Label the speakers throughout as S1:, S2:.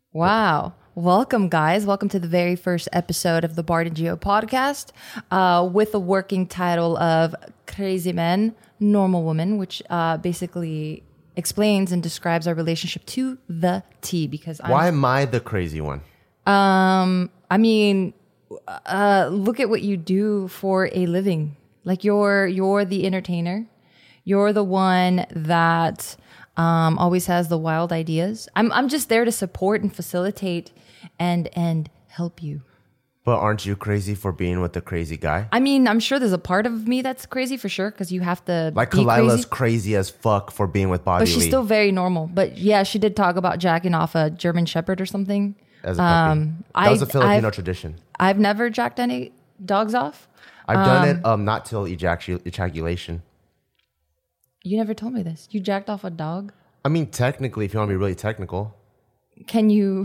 S1: Wow. Welcome, guys. Welcome to the very first episode of the Bart and Geo podcast with the working title of Crazy Men, Normal Women, which basically explains and describes our relationship to the T. Because
S2: Why am I the crazy one?
S1: I mean, look at what you do for a living. Like you're the entertainer. You're the one that always has the wild ideas. I'm just there to support and facilitate and help you.
S2: But aren't you crazy for being with the crazy guy?
S1: I mean, I'm sure there's a part of me that's crazy for sure because you have to
S2: Like
S1: be
S2: Kalila's
S1: crazy.
S2: crazy as fuck for being with Bobby
S1: But she's
S2: Lee
S1: still very normal. But yeah, she did talk about jacking off a German Shepherd or something.
S2: as a puppy. That was a Filipino
S1: I've-
S2: tradition.
S1: I've never jacked any dogs off.
S2: I've done it not till ejaculation.
S1: You never told me this. You jacked off a dog?
S2: I mean, technically, if you want to be really technical.
S1: Can you...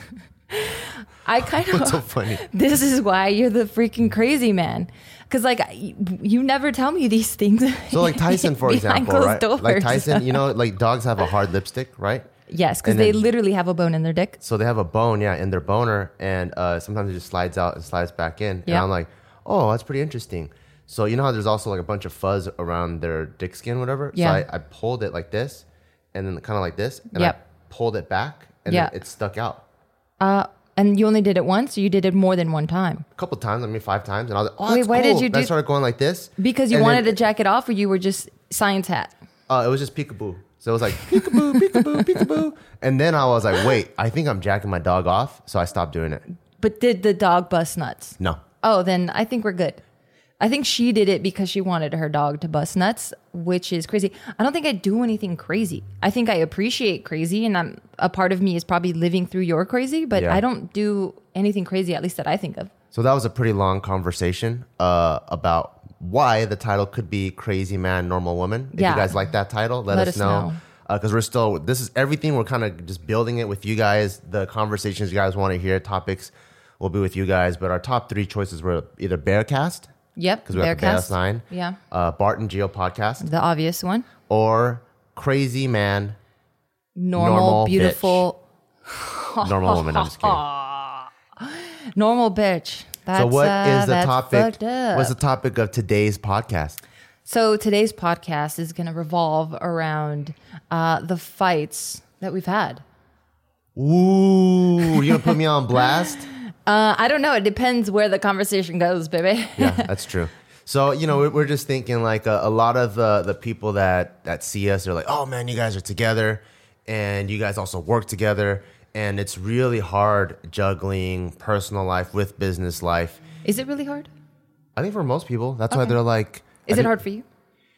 S1: I kind of...
S2: What's so funny?
S1: This is why you're the freaking crazy man. Because, like, you never tell me these things.
S2: So like Tyson, for
S1: behind
S2: example,
S1: closed
S2: right?
S1: doors.
S2: Like Tyson, like dogs have a hard lipstick, right?
S1: Yes, because
S2: And
S1: they
S2: then-
S1: literally have a bone in their dick.
S2: So they have a bone, in their boner, and sometimes it just slides out and slides back in. And
S1: Yeah.
S2: I'm like, oh, that's pretty interesting. So you know how there's also like a bunch of fuzz around their dick skin, whatever?
S1: Yeah.
S2: So I pulled it like this, and then kind of like this, and
S1: Yep.
S2: I pulled it back, and
S1: Yeah.
S2: then it stuck out.
S1: And you only did it once, or you did it more than one time?
S2: A couple times, 5 times, and I was like, oh,
S1: Wait,
S2: that's
S1: why
S2: cool.
S1: did you
S2: And I
S1: do-
S2: started going like this.
S1: Because you
S2: and
S1: wanted
S2: then-
S1: to jack it off, or you were just science hat?
S2: It was just peekaboo. So it was like peekaboo, peekaboo, peekaboo. And then I was like, wait, I think I'm jacking my dog off. So I stopped doing it.
S1: But did the dog bust nuts?
S2: No.
S1: Oh, then I think we're good. I think she did it because she wanted her dog to bust nuts, which is crazy. I don't think I do anything crazy. I think I appreciate crazy, and a part of me is probably living through your crazy, but
S2: Yeah.
S1: I don't do anything crazy, at least that I think of.
S2: So that was a pretty long conversation about why the title could be Crazy Man, Normal Woman. If
S1: Yeah.
S2: you guys like that title, let us know. Because this is everything. We're kind of just building it with you guys. The conversations you guys want to hear, topics will be with you guys. But our top 3 choices were either Bearcast,
S1: Yep,
S2: because we have the Bear
S1: Bearcast.
S2: sign.
S1: Yeah,
S2: Bart and Geo podcast,
S1: the obvious one.
S2: or Crazy Man,
S1: Normal,
S2: Normal
S1: beautiful,
S2: Normal Woman. I'm just kidding.
S1: normal bitch. That's,
S2: So what is the
S1: that's
S2: topic?
S1: fucked up.
S2: What's the topic of today's podcast?
S1: So today's podcast is going to revolve around the fights that we've had.
S2: Ooh, you gonna put me on blast?
S1: I don't know. It depends where the conversation goes, baby.
S2: Yeah, that's true. So, we're just thinking like a lot of the people that see us, they're like, oh man, you guys are together and you guys also work together. And it's really hard juggling personal life with business life.
S1: Is it really hard?
S2: I think for most people, that's why they're like.
S1: Is it hard for you?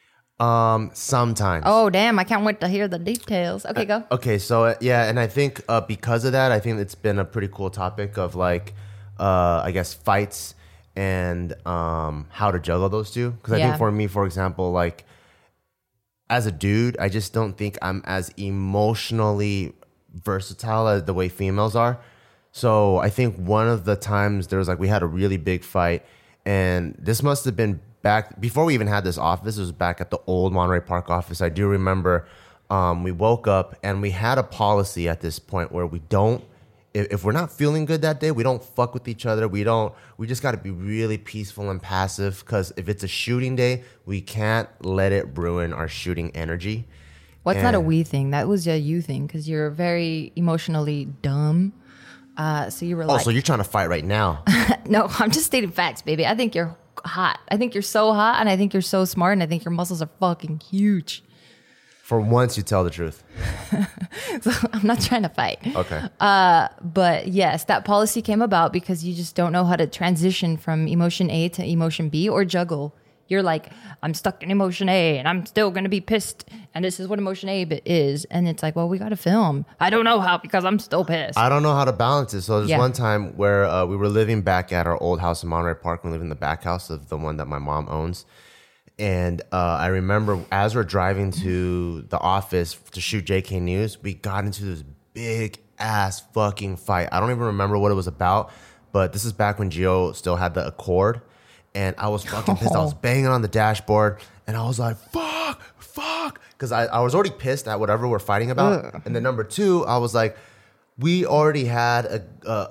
S2: Sometimes.
S1: Oh, damn. I can't wait to hear the details. Okay, go.
S2: Okay, so and I think because of that, I think it's been a pretty cool topic of like, I guess fights and how to juggle those two. Because I
S1: Yeah.
S2: think for me, for example, like as a dude, I just don't think I'm as emotionally versatile as the way females are. So I think one of the times there was like we had a really big fight, and this must have been back before we even had this office. It was back at the old Monterey Park office. I do remember we woke up and we had a policy at this point where we don't, if we're not feeling good that day, we don't fuck with each other. We just got to be really peaceful and passive, because if it's a shooting day, we can't let it ruin our shooting energy.
S1: Well, it's not a
S2: And-
S1: we thing. That was a you thing because you're very emotionally dumb. So you were
S2: Oh,
S1: like,
S2: so you're trying to fight right now.
S1: no, I'm just stating facts, baby. I think you're hot. I think you're so hot, and I think you're so smart, and I think your muscles are fucking huge.
S2: For once, you tell the truth.
S1: So I'm not trying to fight.
S2: Okay.
S1: But yes, that policy came about because you just don't know how to transition from emotion A to emotion B or juggle. You're like, I'm stuck in emotion A and I'm still going to be pissed. And this is what emotion A is. And it's like, well, we got to film. I don't know how because I'm still pissed.
S2: I don't know how to balance it. So there's
S1: Yeah.
S2: one time where we were living back at our old house in Monterey Park. We live in the back house of the one that my mom owns. And I remember as we're driving to the office to shoot JK News, we got into this big ass fucking fight. I don't even remember what it was about, but this is back when Gio still had the Accord. And I was fucking pissed. I was banging on the dashboard and I was like, fuck. Because I was already pissed at whatever we're fighting about. And then number 2, I was like, we already had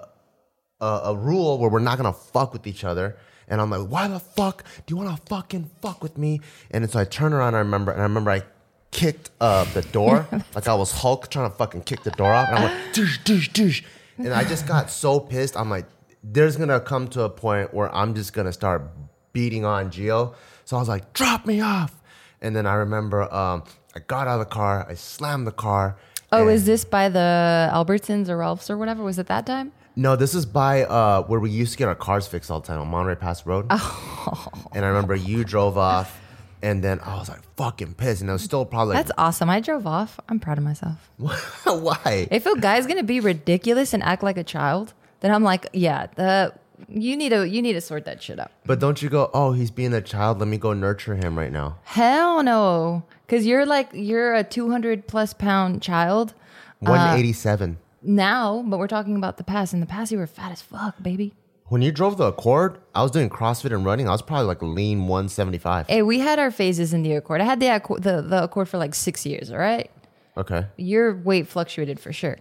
S2: a rule where we're not gonna fuck with each other. And I'm like, why the fuck do you want to fucking fuck with me? And so I turn around, I remember I kicked the door. Like I was Hulk trying to fucking kick the door off. And I went, douche, douche, douche. And I just got so pissed. I'm like, there's going to come to a point where I'm just going to start beating on Gio. So I was like, drop me off. And then I remember I got out of the car. I slammed the car.
S1: Oh, is this by the Albertsons or Ralph's or whatever? Was it that time?
S2: No, this is by where we used to get our cars fixed all the time on Monterey Pass Road. Oh. And I remember you drove off, and then I was like fucking pissed, and I was still probably like,
S1: That's awesome. I drove off. I'm proud of myself.
S2: why?
S1: If a guy's gonna be ridiculous and act like a child, then I'm like, yeah, you need to sort that shit out.
S2: But don't you go, oh, he's being a child. Let me go nurture him right now.
S1: Hell no, because you're a 200+ pound child
S2: 187.
S1: now, but we're talking about the past. In the past, you were fat as fuck, baby.
S2: When you drove the Accord, I was doing CrossFit and running. I was probably like lean 175.
S1: Hey, we had our phases in the Accord. I had the Accord for like 6 years. All right.
S2: Okay.
S1: Your weight fluctuated for sure.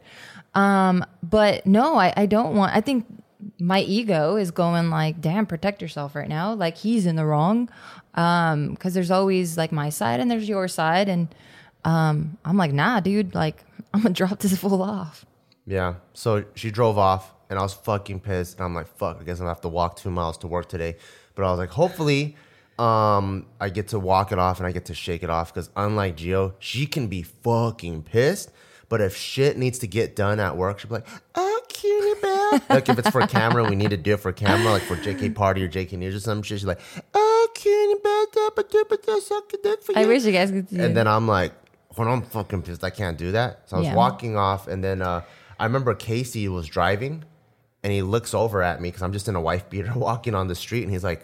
S1: But no, I don't want, I think my ego is going like, damn, protect yourself right now. Like he's in the wrong. Cause there's always like my side and there's your side. And, I'm like, nah, dude, like I'm gonna drop this fool off.
S2: Yeah. So she drove off and I was fucking pissed. And I'm like, fuck, I guess I'm gonna have to walk 2 miles to work today. But I was like, hopefully, I get to walk it off and I get to shake it off. Because unlike Gio, she can be fucking pissed. But if shit needs to get done at work, she'll be like, oh, cutie bear. Like if it's for camera, we need to do it for camera, like for JK Party or JK News or some shit. She's like, oh, cutie bear, suck a dick for you.
S1: I wish you guys could see
S2: And
S1: it.
S2: then I'm like, when I'm fucking pissed, I can't do that. So I was walking off, and then I remember Casey was driving, and he looks over at me because I'm just in a wife beater walking on the street, and he's like,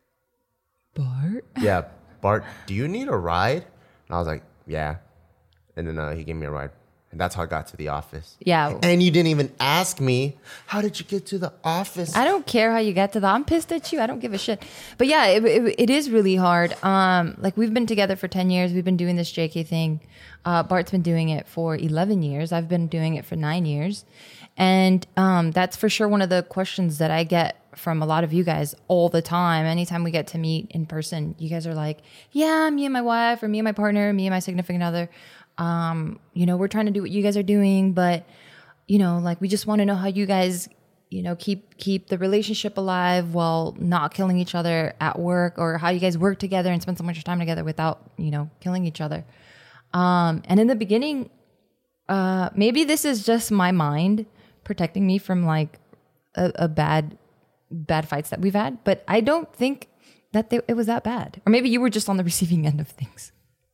S1: Bart?
S2: yeah, Bart, do you need a ride? And I was like, yeah. And then he gave me a ride. And that's how I got to the office.
S1: Yeah.
S2: And you didn't even ask me, how did you get to the office?
S1: I don't care how you got to that. I'm pissed at you. I don't give a shit. But yeah, it is really hard. Like we've been together for 10 years. We've been doing this JK thing. Bart's been doing it for 11 years. I've been doing it for 9 years. And that's for sure one of the questions that I get from a lot of you guys all the time. Anytime we get to meet in person, you guys are like, yeah, me and my wife or me and my partner, me and my significant other. We're trying to do what you guys are doing, but like we just want to know how you guys, keep the relationship alive while not killing each other at work, or how you guys work together and spend so much time together without, killing each other. And in the beginning, maybe this is just my mind protecting me from like a bad fights that we've had, but I don't think that it was that bad. Or maybe you were just on the receiving end of things.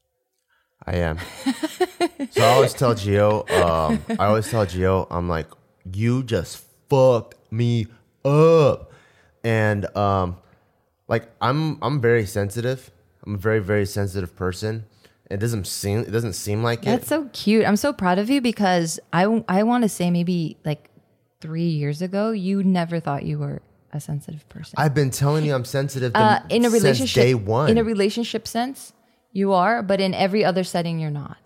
S2: I am. So I always tell Gio, I'm like, you just fucked me up. And like I'm very sensitive. I'm a very, very sensitive person. It doesn't seem like it.
S1: That's so cute. I'm so proud of you because I want to say maybe like 3 years ago, you never thought you were a sensitive person.
S2: I've been telling you I'm sensitive
S1: in a relationship,
S2: since day one.
S1: In a relationship sense, you are, but in every other setting, you're not.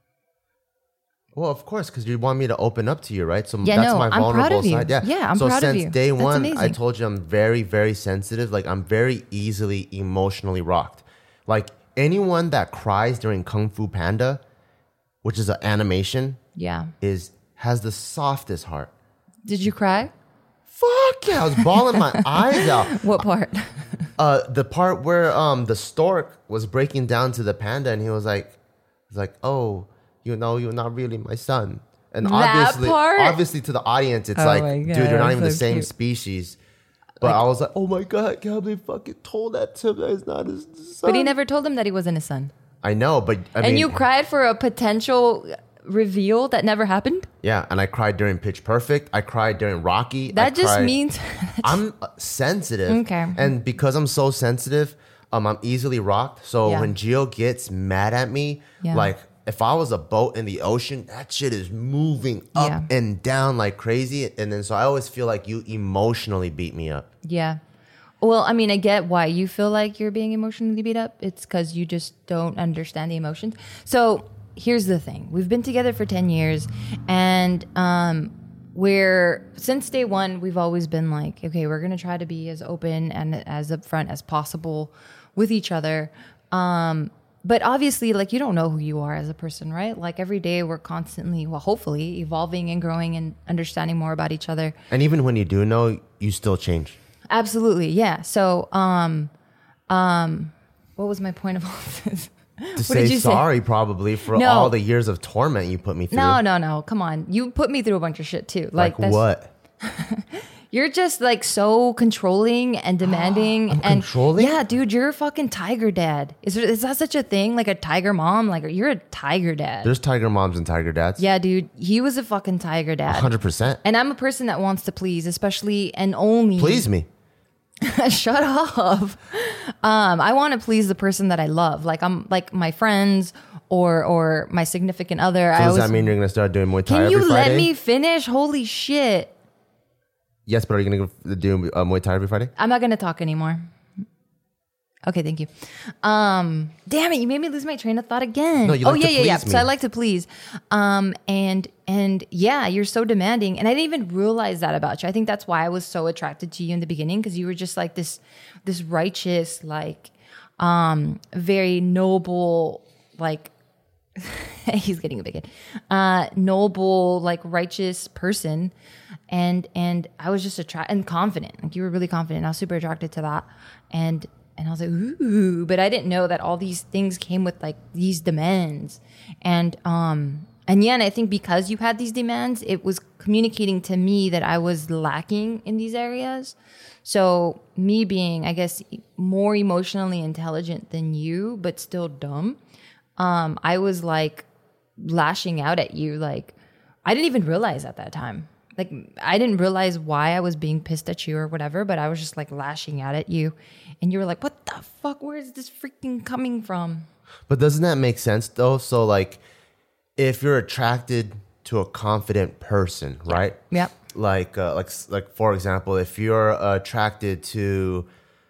S2: Well, of course, because you want me to open up to you, right? So
S1: yeah,
S2: that's
S1: no,
S2: my
S1: I'm
S2: vulnerable
S1: proud of you.
S2: side. Yeah,
S1: I'm proud of you.
S2: So since day one,
S1: amazing.
S2: I told you I'm very, very sensitive. Like I'm very easily emotionally rocked. Like anyone that cries during Kung Fu Panda, which is an animation, has the softest heart.
S1: Did you cry?
S2: Fuck yeah, I was bawling my eyes out.
S1: What part?
S2: The part where the stork was breaking down to the panda, and he was like, "Oh, you're not really my son." And
S1: that
S2: obviously, to the audience, it's like,
S1: God,
S2: dude, you're not even
S1: so
S2: the same
S1: cute.
S2: species. But I was like, oh my God, I can't believe fucking told that to him that he's not his son.
S1: But he never told him that he wasn't his son.
S2: I know, but I mean,
S1: and you cried for a potential reveal that never happened?
S2: Yeah, and I cried during Pitch Perfect. I cried during Rocky.
S1: That just means
S2: I'm sensitive.
S1: Okay.
S2: And because I'm so sensitive, I'm easily rocked. So when Gio gets mad at me, like if I was a boat in the ocean, that shit is moving up and down like crazy. And then so I always feel like you emotionally beat me up.
S1: Yeah. Well, I mean, I get why you feel like you're being emotionally beat up. It's because you just don't understand the emotions. So here's the thing. We've been together for 10 years, and where since day one, we've always been like, okay, we're going to try to be as open and as upfront as possible with each other. But obviously, like, you don't know who you are as a person, right? Like, every day we're constantly, well, hopefully evolving and growing and understanding more about each other.
S2: And even when you do know, you still change.
S1: Absolutely. Yeah. So, what was my point of all this?
S2: To say sorry probably for all the years of torment you put me through.
S1: No. Come on. You put me through a bunch of shit too.
S2: Like what?
S1: You're just like so controlling and demanding.
S2: I'm controlling?
S1: Yeah, dude, you're a fucking tiger dad. Is that such a thing? Like a tiger mom? Like you're a tiger dad.
S2: There's tiger moms and tiger dads.
S1: Yeah, dude. He was a fucking tiger dad.
S2: 100%.
S1: And I'm a person that wants to please, especially and only.
S2: Please me.
S1: Shut up. I want to please the person that I love. Like I'm like my friends or my significant other.
S2: So does that mean you're going to start doing Muay Thai every Friday?
S1: Can you let me finish? Holy shit.
S2: Yes, but are you going to do Muay Thai every Friday?
S1: I'm not going to talk anymore. Okay, thank you. Damn it, you made me lose my train of thought again.
S2: No, you like to please me.
S1: So I like to please. And yeah, you're so demanding. And I didn't even realize that about you. I think that's why I was so attracted to you in the beginning, because you were just like this righteous, like very noble, like he's getting a big head. Noble, like righteous person. And I was just attracted and confident. Like you were really confident. I was super attracted to that. And I was like, ooh, but I didn't know that all these things came with like these demands. And yeah, and I think because you had these demands, it was communicating to me that I was lacking in these areas. So me being, I guess, more emotionally intelligent than you, but still dumb, I was like lashing out at you. Like I didn't even realize at that time. Like I didn't realize why I was being pissed at you or whatever, but I was just like lashing out at you. And you were like, what the fuck? Where is this freaking coming from?
S2: But doesn't that make sense though? So like if you're attracted to a confident person, right?
S1: Yep.
S2: Like for example, if you're attracted to,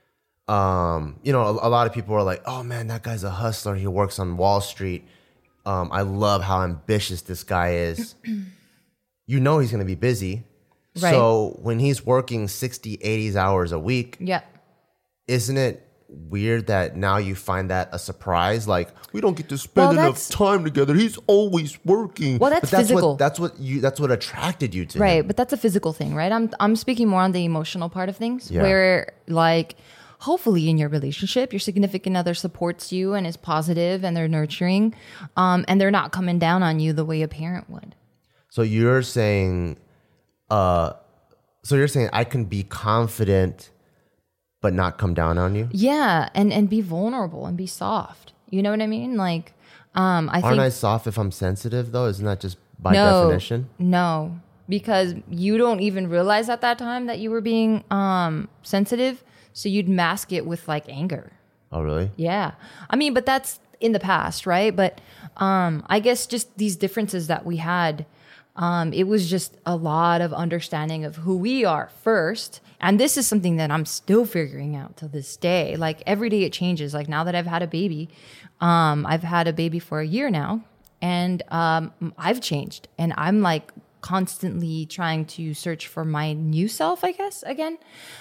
S2: a lot of people are like, oh man, that guy's a hustler. He works on Wall Street. I love how ambitious this guy is. You know he's going to be busy. Right. So when he's working 60, 80 hours a week, isn't it weird that now you find that a surprise? Like, we don't get to spend enough time together. He's always working.
S1: Well, that's physical.
S2: That's what attracted you to him.
S1: Right, but that's a physical thing, right? I'm speaking more on the emotional part of things, where like hopefully in your relationship, your significant other supports you and is positive and they're nurturing, and they're not coming down on you the way a parent would.
S2: So you're saying, I can be confident, but not come down on you?
S1: Yeah, and be vulnerable and be soft. You know what I mean? Like, Aren't
S2: I soft if I'm sensitive though? Isn't that just by definition?
S1: No, because you don't even realize at that time that you were being sensitive, so you'd mask it with like anger.
S2: Oh, really?
S1: Yeah, I mean, but that's in the past, right? But I guess just these differences that we had. It was just a lot of understanding of who we are first. And this is something that I'm still figuring out to this day. Like every day it changes. Like now that I've had a baby, I've had a baby for a year now, and I've changed. And I'm like constantly trying to search for my new self, I guess, again.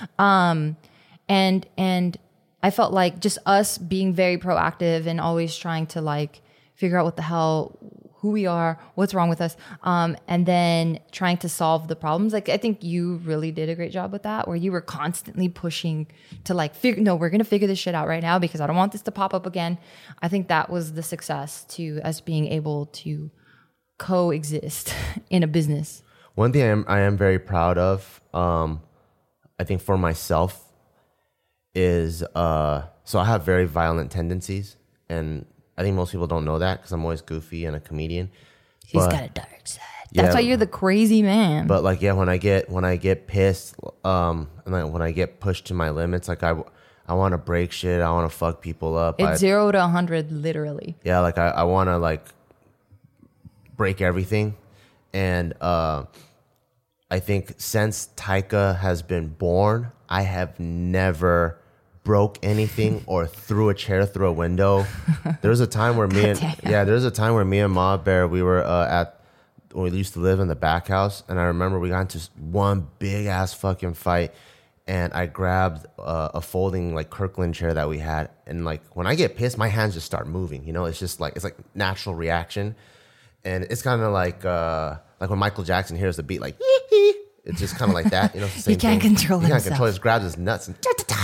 S1: And I felt like just us being very proactive and always trying to like figure out what the hell, who we are, what's wrong with us, and then trying to solve the problems. Like I think you really did a great job with that, where you were constantly pushing to like, we're going to figure this shit out right now because I don't want this to pop up again. I think that was the success to us being able to coexist in a business.
S2: One thing I am very proud of, I think for myself, is so I have very violent tendencies, and I think most people don't know that because I'm always goofy and a comedian.
S1: He's got a dark side. That's why you're the crazy man.
S2: But like, yeah, when I get pissed, and like when I get pushed to my limits, like I want to break shit. I want to fuck people up.
S1: It's 0 to 100, literally.
S2: Yeah, like I want to like break everything, and I think since Taika has been born, I have never broke anything or threw a chair through a window. There was a time where me and Ma Bear, we were at we used to live in the back house, and I remember we got into one big ass fucking fight, and I grabbed a folding like Kirkland chair that we had, and like when I get pissed, my hands just start moving. You know, it's just like it's like natural reaction, and it's kind of like when Michael Jackson hears the beat, like it's just kind of like that. You know, it's the same
S1: He can't
S2: thing.
S1: control
S2: He can't
S1: himself.
S2: control. He just grabs his nuts and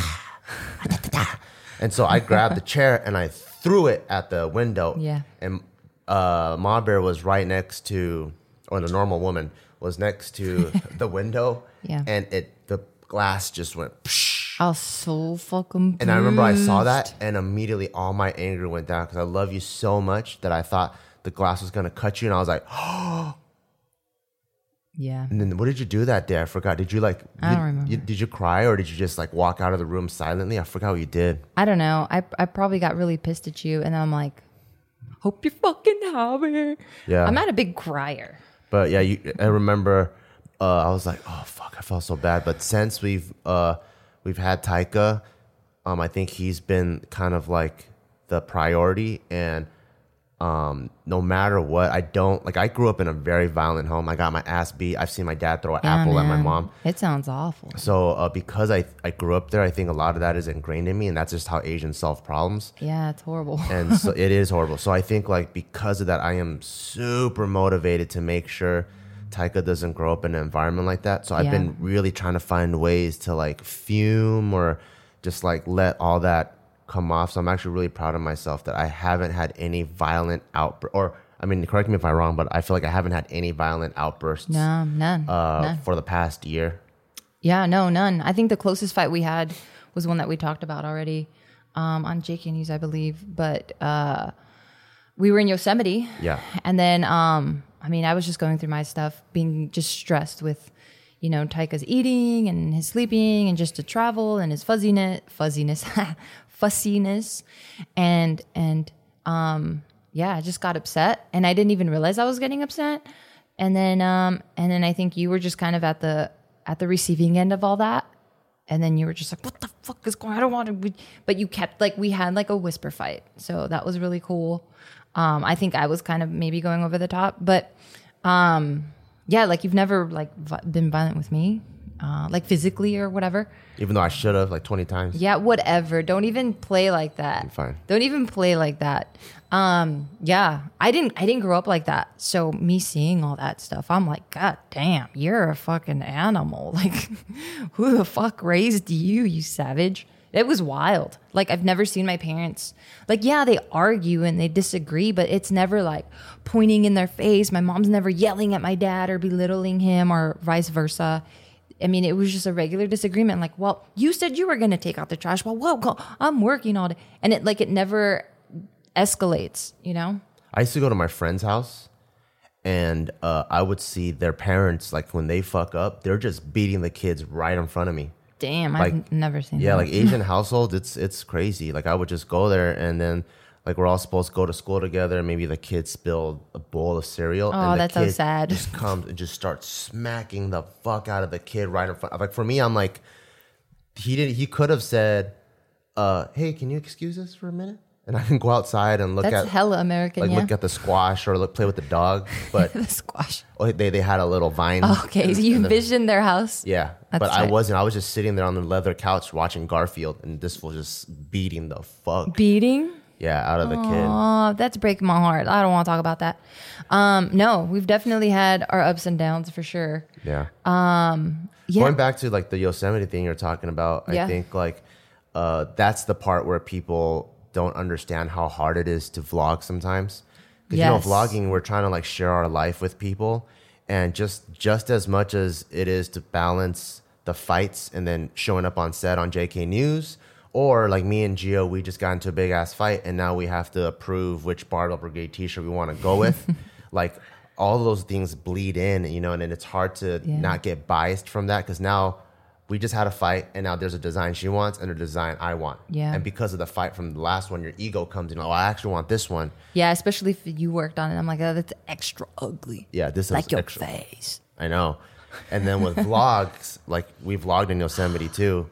S2: and so I grabbed the chair and I threw it at the window.
S1: Yeah.
S2: And Ma Bear was right next to, or the normal woman was next to the window.
S1: Yeah.
S2: And the glass just went psh.
S1: I was so fucking
S2: And I remember I saw
S1: pissed.
S2: that and immediately all my anger went down because I love you so much that I thought the glass was going to cut you. And I was like,
S1: Yeah.
S2: and then what did you do that day? I forgot. Did you like,
S1: I don't remember.
S2: Did you cry or did you just like walk out of the room silently? I forgot what you did.
S1: I don't know. I probably got really pissed at you, and then I'm like, hope you're fucking happy.
S2: Yeah.
S1: I'm not a big crier.
S2: But yeah, I remember I was like, oh fuck, I felt so bad. But since we've had Taika, I think he's been kind of like the priority. And no matter what, I grew up in a very violent home. I got my ass beat. I've seen my dad throw an apple at my
S1: man.
S2: mom.
S1: It sounds awful.
S2: So because I grew up there, I think a lot of that is ingrained in me, and that's just how Asians solve problems.
S1: Yeah, it's horrible.
S2: And so it is horrible. So I think like because of that, I am super motivated to make sure Taika doesn't grow up in an environment like that. So I've been really trying to find ways to like fume or just like let all that come off. So I'm actually really proud of myself that I haven't had any violent outburst. Or I mean, correct me if I'm wrong, but I feel like I haven't had any violent outbursts
S1: No, none. None.
S2: for the past year.
S1: Yeah, no, none. I think the closest fight we had was one that we talked about already on JK News, I believe. But we were in Yosemite.
S2: Yeah.
S1: And then, I mean, I was just going through my stuff, being just stressed with, you know, Taika's eating and his sleeping and just to travel and his fussiness. And yeah, I just got upset and I didn't even realize I was getting upset. And then I think you were just kind of at the receiving end of all that. And then you were just like, what the fuck is going on? I don't want to, but you kept like, we had like a whisper fight. So that was really cool. I think I was kind of maybe going over the top, but, yeah, like you've never like been violent with me, like physically or whatever.
S2: Even though I should have like 20 times.
S1: Yeah, whatever. Don't even play like that.
S2: Fine.
S1: Don't even play like that. Yeah, I didn't grow up like that. So me seeing all that stuff, I'm like, God damn, you're a fucking animal. Like, who the fuck raised you, you savage? It was wild. Like, I've never seen my parents. Like, yeah, they argue and they disagree, but it's never like pointing in their face. My mom's never yelling at my dad or belittling him or vice versa. I mean, it was just a regular disagreement. Like, well, you said you were going to take out the trash. Well, whoa, I'm working all day. And it never escalates, you know?
S2: I used to go to my friend's house and I would see their parents, like when they fuck up, they're just beating the kids right in front of me.
S1: Damn,
S2: Like,
S1: I've never seen that.
S2: Yeah, like Asian households, it's crazy. Like I would just go there and then like we're all supposed to go to school together and maybe the kid spilled a bowl of cereal.
S1: Oh,
S2: and the
S1: that's so
S2: kid
S1: sad.
S2: just comes and just starts smacking the fuck out of the kid right in front. Like for me, I'm like, he could have said, hey, can you excuse us for a minute? And I can go outside and look
S1: That's
S2: at
S1: hella American,
S2: like
S1: yeah.
S2: look at the squash or play with the dog. But
S1: The squash.
S2: they had a little vine.
S1: Okay, so you envisioned their house.
S2: Yeah,
S1: That's
S2: but I
S1: tight.
S2: wasn't. I was just sitting there on the leather couch watching Garfield, and this was just beating the fuck
S1: Beating?
S2: out of the kid.
S1: Oh, that's breaking my heart. I don't want to talk about that. No, we've definitely had our ups and downs for sure.
S2: Yeah.
S1: Yeah.
S2: Going back to like the Yosemite thing you're talking about,
S1: Yeah.
S2: I think like that's the part where people don't understand how hard it is to vlog sometimes. Because you know,
S1: Yes.
S2: vlogging, we're trying to like share our life with people, and just as much as it is to balance the fights and then showing up on set on JK News, or like me and Gio, we just got into a big ass fight, and now we have to approve which Barbell Brigade T-shirt we want to go with. Like all those things bleed in, you know, and it's hard to
S1: Yeah.
S2: not get biased from that because now we just had a fight and now there's a design she wants and a design I want.
S1: Yeah.
S2: And because of the fight from the last one, your ego comes in. Oh, I actually want this one.
S1: Yeah, especially if you worked on it. I'm like, oh, that's extra ugly.
S2: Yeah, this is
S1: Like your
S2: extra.
S1: face.
S2: I know. And then with vlogs, like we vlogged in Yosemite too.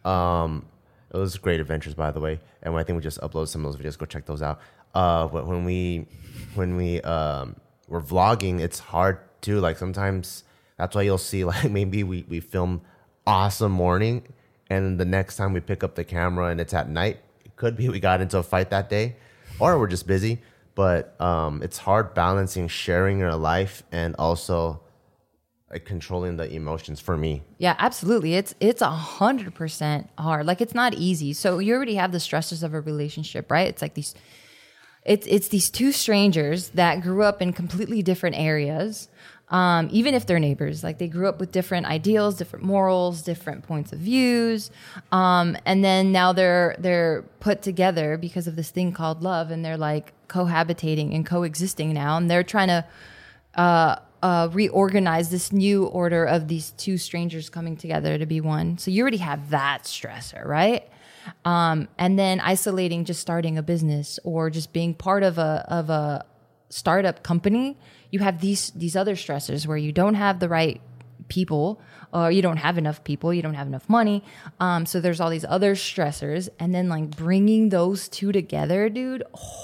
S2: It was great adventures, by the way. And I think we just uploaded some of those videos. Go check those out. But when we we're vlogging, it's hard too. Like sometimes that's why you'll see like maybe we film awesome morning, and the next time we pick up the camera and it's at night. It could be we got into a fight that day, or we're just busy. But it's hard balancing sharing your life and also like controlling the emotions for me.
S1: Yeah, absolutely. It's 100% hard. Like it's not easy. So you already have the stresses of a relationship, right? It's like it's these two strangers that grew up in completely different areas. Even if they're neighbors, like they grew up with different ideals, different morals, different points of views. And then now they're put together because of this thing called love, and they're like cohabitating and coexisting now. And they're trying to reorganize this new order of these two strangers coming together to be one. So you already have that stressor, right? And then isolating, just starting a business or just being part of a startup company. You have these other stressors where you don't have the right people, or you don't have enough people, you don't have enough money. So there's all these other stressors, and then like bringing those two together, dude.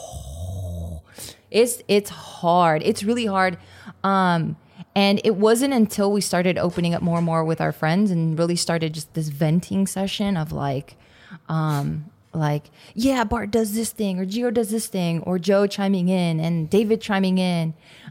S1: It's hard. It's really hard. And it wasn't until we started opening up more and more with our friends and really started just this venting session of like, yeah, Bart does this thing, or Gio does this thing, or Joe chiming in, and David chiming in,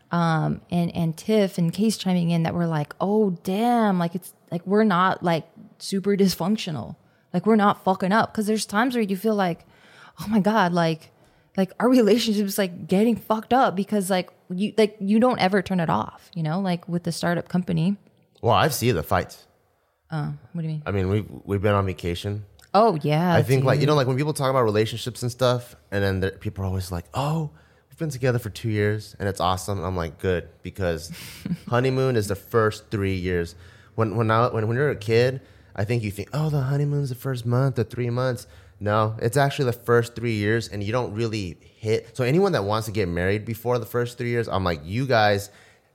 S1: and Tiff and Case chiming in, that we're like, oh damn, like it's like we're not like super dysfunctional, like we're not fucking up, because there's times where you feel like, oh my god, like our relationship is like getting fucked up because like you don't ever turn it off, you know, like with the startup company.
S2: Well, I've seen the fights.
S1: What do you mean?
S2: I mean, we've been on vacation.
S1: Oh yeah,
S2: I think
S1: dude.
S2: like, you know, like when people talk about relationships and stuff, and then people are always like, oh, we've been together for 2 years and it's awesome. And I'm like, good, because honeymoon is the first 3 years. When you're a kid, I think you think, oh, the honeymoon's the first month or 3 months. No, it's actually the first 3 years, and you don't really hit. So anyone that wants to get married before the first 3 years, I'm like, you guys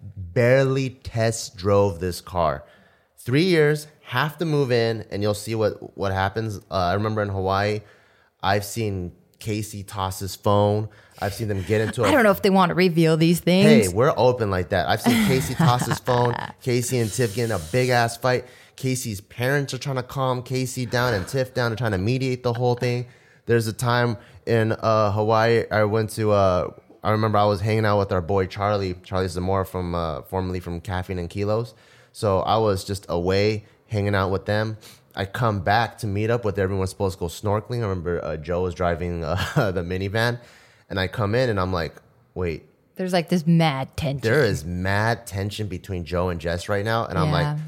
S2: barely test drove this car. 3 years, have to move in, and you'll see what happens. I remember in Hawaii, I've seen Casey toss his phone. I've seen them get into
S1: I don't know if they want to reveal these things.
S2: Hey, we're open like that. I've seen Casey toss his phone. Casey and Tiff get in a big-ass fight. Casey's parents are trying to calm Casey down and Tiff down and trying to mediate the whole thing. There's a time in Hawaii I went to, I remember I was hanging out with our boy Charlie Zamora, formerly from Caffeine and Kilos. So I was just away hanging out with them. I come back to meet up with everyone supposed to go snorkeling. I remember Joe was driving the minivan, and I come in and I'm like, wait.
S1: There's like this mad tension.
S2: There is mad tension between Joe and Jess right now. And I'm like,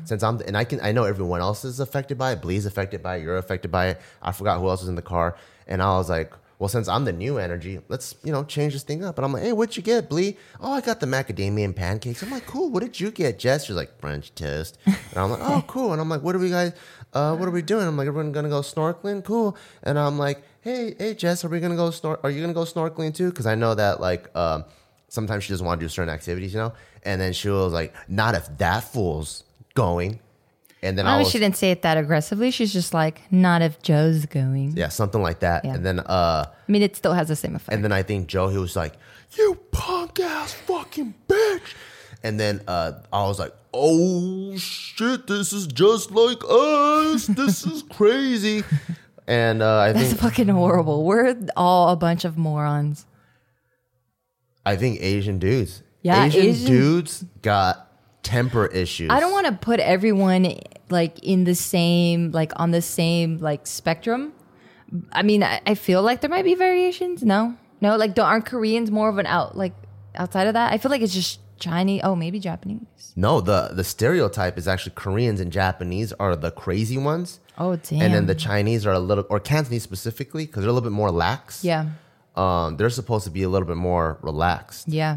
S2: I know everyone else is affected by it. Blee's affected by it. You're affected by it. I forgot who else was in the car. And I was like, well, since I'm the new energy, let's, change this thing up. And I'm like, hey, what'd you get, Blee? Oh, I got the macadamia and pancakes. I'm like, cool. What did you get, Jess? She's like, French toast. And I'm like, oh, cool. And I'm like, what are we doing? I'm like, everyone going to go snorkeling? Cool. And I'm like, hey, Jess, are you going to go snorkeling too? Because I know that like, sometimes she doesn't want to do certain activities, And then she was like, not if that fool's going. And then
S1: she didn't say it that aggressively. She's just like, not if Joe's going.
S2: Yeah, something like that.
S1: Yeah.
S2: And then
S1: I mean, it still has the same effect.
S2: And then I think Joe, he was like, you punk ass fucking bitch. And then I was like, oh shit, this is just like us. This is crazy. And I think
S1: that's fucking horrible. We're all a bunch of morons.
S2: I think Asian dudes.
S1: Yeah,
S2: Asian dudes got temper issues.
S1: I don't want to put everyone like in the same, like on the same like spectrum. I mean, I feel like there might be variations. No, like aren't Koreans more of an outside of that? I feel like it's just Chinese. Oh, maybe Japanese.
S2: No, the stereotype is actually Koreans and Japanese are the crazy ones.
S1: Oh, damn.
S2: And then the Chinese are or Cantonese specifically, because they're a little bit more lax.
S1: Yeah.
S2: They're supposed to be a little bit more relaxed.
S1: Yeah.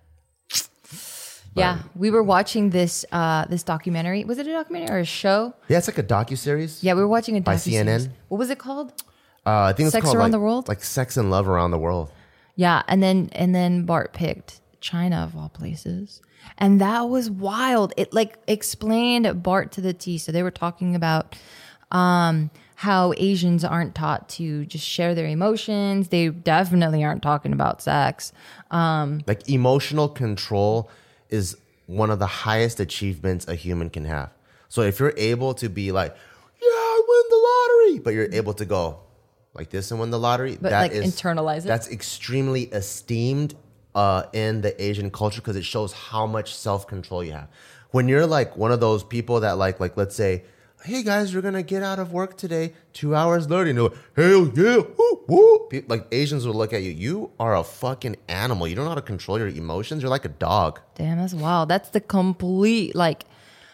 S1: Yeah, we were watching this documentary. Was it a documentary or a show?
S2: Yeah, it's like a docuseries.
S1: Yeah, we were watching a docuseries.
S2: By CNN.
S1: What was it called?
S2: I think it's
S1: Sex
S2: called
S1: Around the World?
S2: Like Sex and Love Around the World.
S1: Yeah, and then Bart picked China of all places. And that was wild. It like explained Bart to the T. So they were talking about how Asians aren't taught to just share their emotions. They definitely aren't talking about sex.
S2: Like emotional control is one of the highest achievements a human can have. So if you're able to be like, yeah, I win the lottery, but you're able to go like this and win the lottery,
S1: But like internalize it.
S2: That's extremely esteemed in the Asian culture because it shows how much self-control you have. When you're like one of those people that like let's say, hey guys, you're gonna get out of work today, 2 hours later, you know, hell yeah, woo, woo. Like Asians will look at you, you are a fucking animal. You don't know how to control your emotions. You're like a dog.
S1: Damn, that's wild. That's the complete like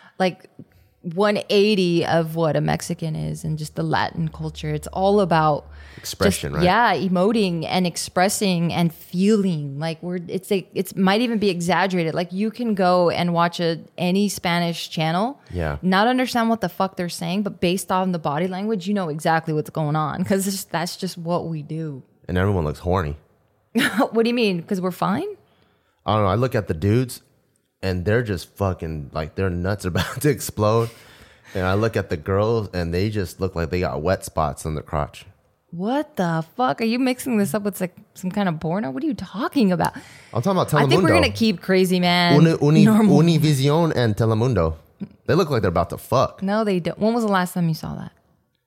S1: 180 of what a Mexican is and just the Latin culture. It's all about
S2: Expression, right?
S1: Yeah, emoting and expressing and feeling. Like it might even be exaggerated. Like you can go and watch any Spanish channel, not understand what the fuck they're saying, but based on the body language, you know exactly what's going on because that's just what we do.
S2: And everyone looks horny.
S1: What do you mean? Because we're fine?
S2: I don't know. I look at the dudes and they're just fucking like their nuts are about to explode. And I look at the girls and they just look like they got wet spots on their crotch.
S1: What the fuck? Are you mixing this up with like some kind of porno? What are you talking about?
S2: I'm talking about Telemundo.
S1: I think we're going to keep crazy, man.
S2: Univision and Telemundo. They look like they're about to fuck.
S1: No, they don't. When was the last time you saw that?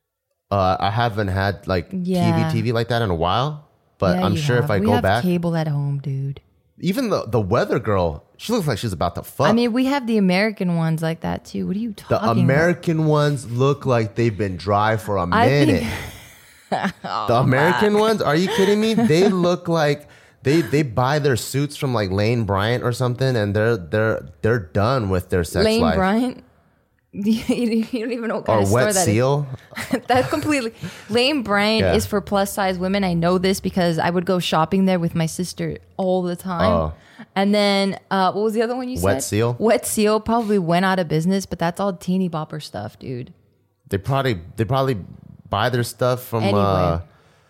S2: I haven't had like TV like that in a while. But I'm sure if I go back.
S1: We have cable at home, dude.
S2: Even the weather girl, she looks like she's about to fuck.
S1: I mean, we have the American ones like that too. What are you talking about?
S2: The American ones look like they've been dry for a minute. The American ones? Are you kidding me? They look like they buy their suits from like Lane Bryant or something, and they're done with their sex life.
S1: Lane Bryant? You don't even know what kind of store
S2: Wet
S1: that
S2: Seal?
S1: is. That completely. Lane Bryant is for plus size women. I know this because I would go shopping there with my sister all the time.
S2: Oh.
S1: And then what was the other one you said?
S2: Wet Seal?
S1: Wet Seal probably went out of business, but that's all teeny bopper stuff, dude.
S2: They probably buy their stuff from I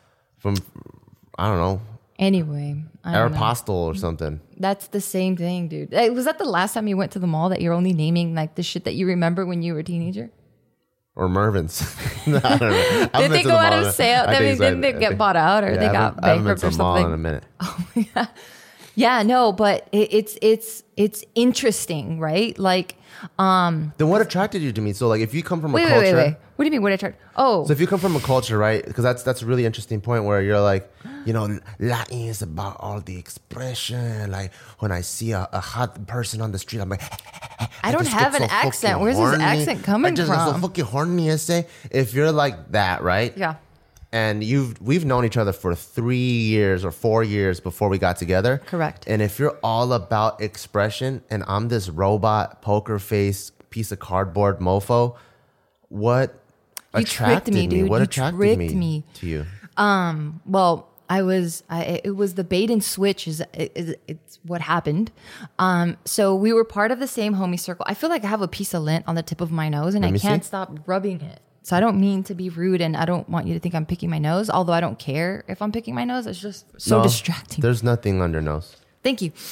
S2: don't know.
S1: Anyway, I don't know.
S2: Aeropostale or something.
S1: That's the same thing, dude. Hey, was that the last time you went to the mall that you're only naming like the shit that you remember when you were a teenager?
S2: Or Mervyn's. I don't know.
S1: Did they go out of sale? I mean, didn't they get bought out or they got bankrupt or something?
S2: Mall in a minute.
S1: Oh, yeah. Yeah, no, but it's interesting, right? Like,
S2: then what attracted you to me? So, like, if you come from a culture,
S1: wait. What do you mean? What attracted? Oh,
S2: so if you come from a culture, right? Because that's a really interesting point where you're like, you know, Latin is about all the expression. Like when I see a hot person on the street, I'm like,
S1: I don't have an accent. Where's this accent coming from?
S2: I just get so fucking horny. I say, if you're like that, right?
S1: Yeah.
S2: And we've known each other for 3 years or 4 years before we got together.
S1: Correct.
S2: And if you're all about expression and I'm this robot, poker face, piece of cardboard mofo, what attracted me, dude. What attracted me to you?
S1: Well, it was the bait and switch it's what happened. So we were part of the same homie circle. I feel like I have a piece of lint on the tip of my nose and I can't stop rubbing it. So I don't mean to be rude and I don't want you to think I'm picking my nose, although I don't care if I'm picking my nose. It's just so distracting.
S2: There's nothing on your nose.
S1: Thank you.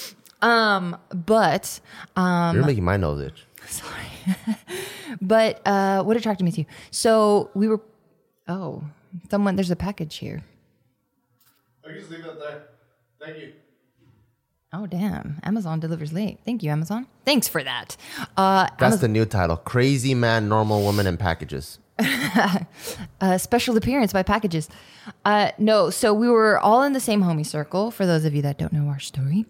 S1: But
S2: you're making my nose itch.
S1: Sorry. But what attracted me to you? So we were there's a package here.
S2: I can just leave that there. Thank you.
S1: Oh, damn. Amazon delivers late. Thank you, Amazon. Thanks for that.
S2: That's the new title. Crazy Man, Normal Woman, and Packages.
S1: Special appearance by Packages. No, so we were all in the same homie circle, for those of you that don't know our story.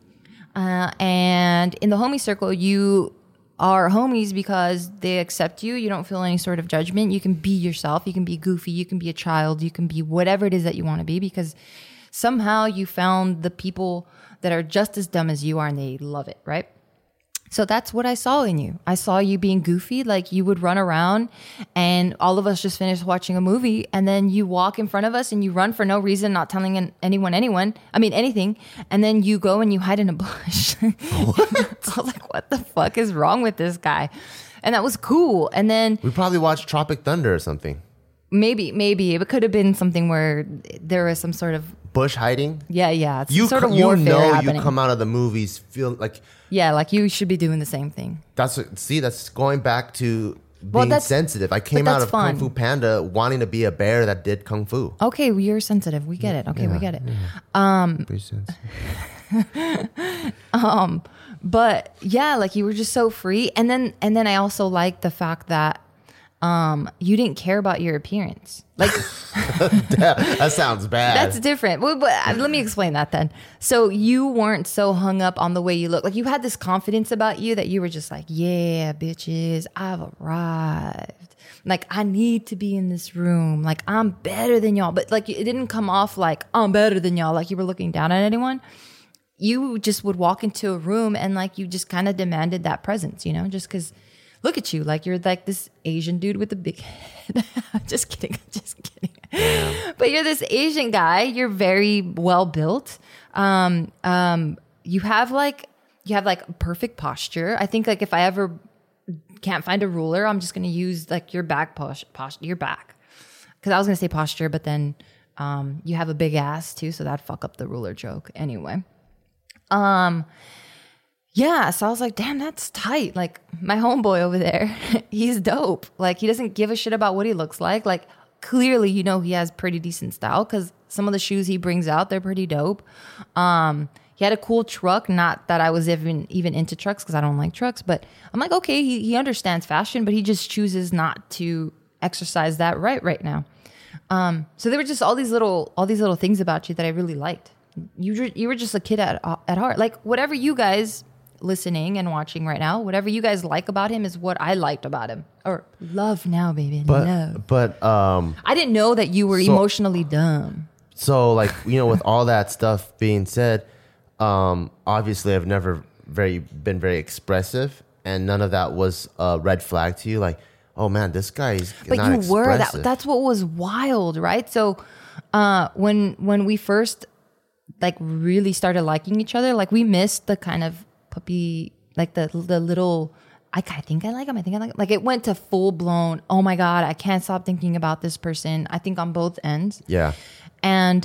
S1: And in the homie circle, you are homies because they accept you. You don't feel any sort of judgment. You can be yourself. You can be goofy. You can be a child. You can be whatever it is that you want to be because somehow you found the people that are just as dumb as you are and they love it, right? So that's what I saw in you. I saw you being goofy, like you would run around and all of us just finished watching a movie and then you walk in front of us and you run for no reason, not telling anything. And then you go and you hide in a bush. What? I was like, what the fuck is wrong with this guy? And that was cool. And then
S2: we probably watched Tropic Thunder or something.
S1: Maybe. It could have been something where there was some sort of
S2: bush hiding.
S1: Yeah. It's sort of warfare happening.
S2: You come out of the movies feel like.
S1: Yeah, like you should be doing the same thing.
S2: That's going back to being sensitive. I came out of
S1: fun.
S2: Kung Fu Panda wanting to be a bear that did Kung Fu.
S1: Okay, well, you're sensitive. We get it. Okay, we get it.
S2: Pretty sensitive.
S1: But yeah, like you were just so free. And then I also like the fact that you didn't care about your appearance. Like
S2: that sounds bad.
S1: That's different. Well, but let me explain that then. So you weren't so hung up on the way you look. Like you had this confidence about you that you were just like, yeah, bitches, I've arrived. Like I need to be in this room. Like I'm better than y'all. But like it didn't come off like I'm better than y'all. Like you were looking down at anyone. You just would walk into a room and like you just kind of demanded that presence, you know, just because look at you. Like you're like this Asian dude with a big head. Just kidding. Yeah. But you're this Asian guy. You're very well built. You have like perfect posture. I think like if I ever can't find a ruler, I'm just going to use like your back posture, your back. Because I was going to say posture, but then you have a big ass too. So that'd fuck up the ruler joke anyway. Yeah, so I was like, damn, that's tight. Like my homeboy over there, he's dope. Like he doesn't give a shit about what he looks like. Like clearly, you know, he has pretty decent style because some of the shoes he brings out, they're pretty dope. He had a cool truck. Not that I was even into trucks because I don't like trucks, but I'm like, okay, he understands fashion, but he just chooses not to exercise that right now. So there were just all these little things about you that I really liked. You were just a kid at heart. Like whatever you guys listening and watching right now, whatever you guys like about him is what I liked about him. Or love now, baby. Love.
S2: But
S1: I didn't know that you were emotionally dumb.
S2: So like, you know, with all that stuff being said, obviously I've never been very expressive, and none of that was a red flag to you. Like, oh man, this guy's
S1: but
S2: not
S1: you were
S2: expressive.
S1: that's what was wild, right? So when we first like really started liking each other, like we missed the kind of puppy, like the little I think I like him. Like it went to full blown, oh my God, I can't stop thinking about this person. I think on both ends.
S2: Yeah.
S1: And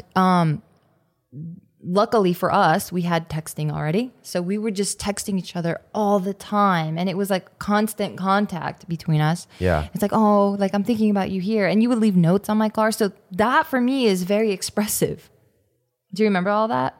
S1: luckily for us, we had texting already. So we were just texting each other all the time. And it was like constant contact between us.
S2: Yeah.
S1: It's like, oh, like I'm thinking about you here. And you would leave notes on my car. So that for me is very expressive. Do you remember all that?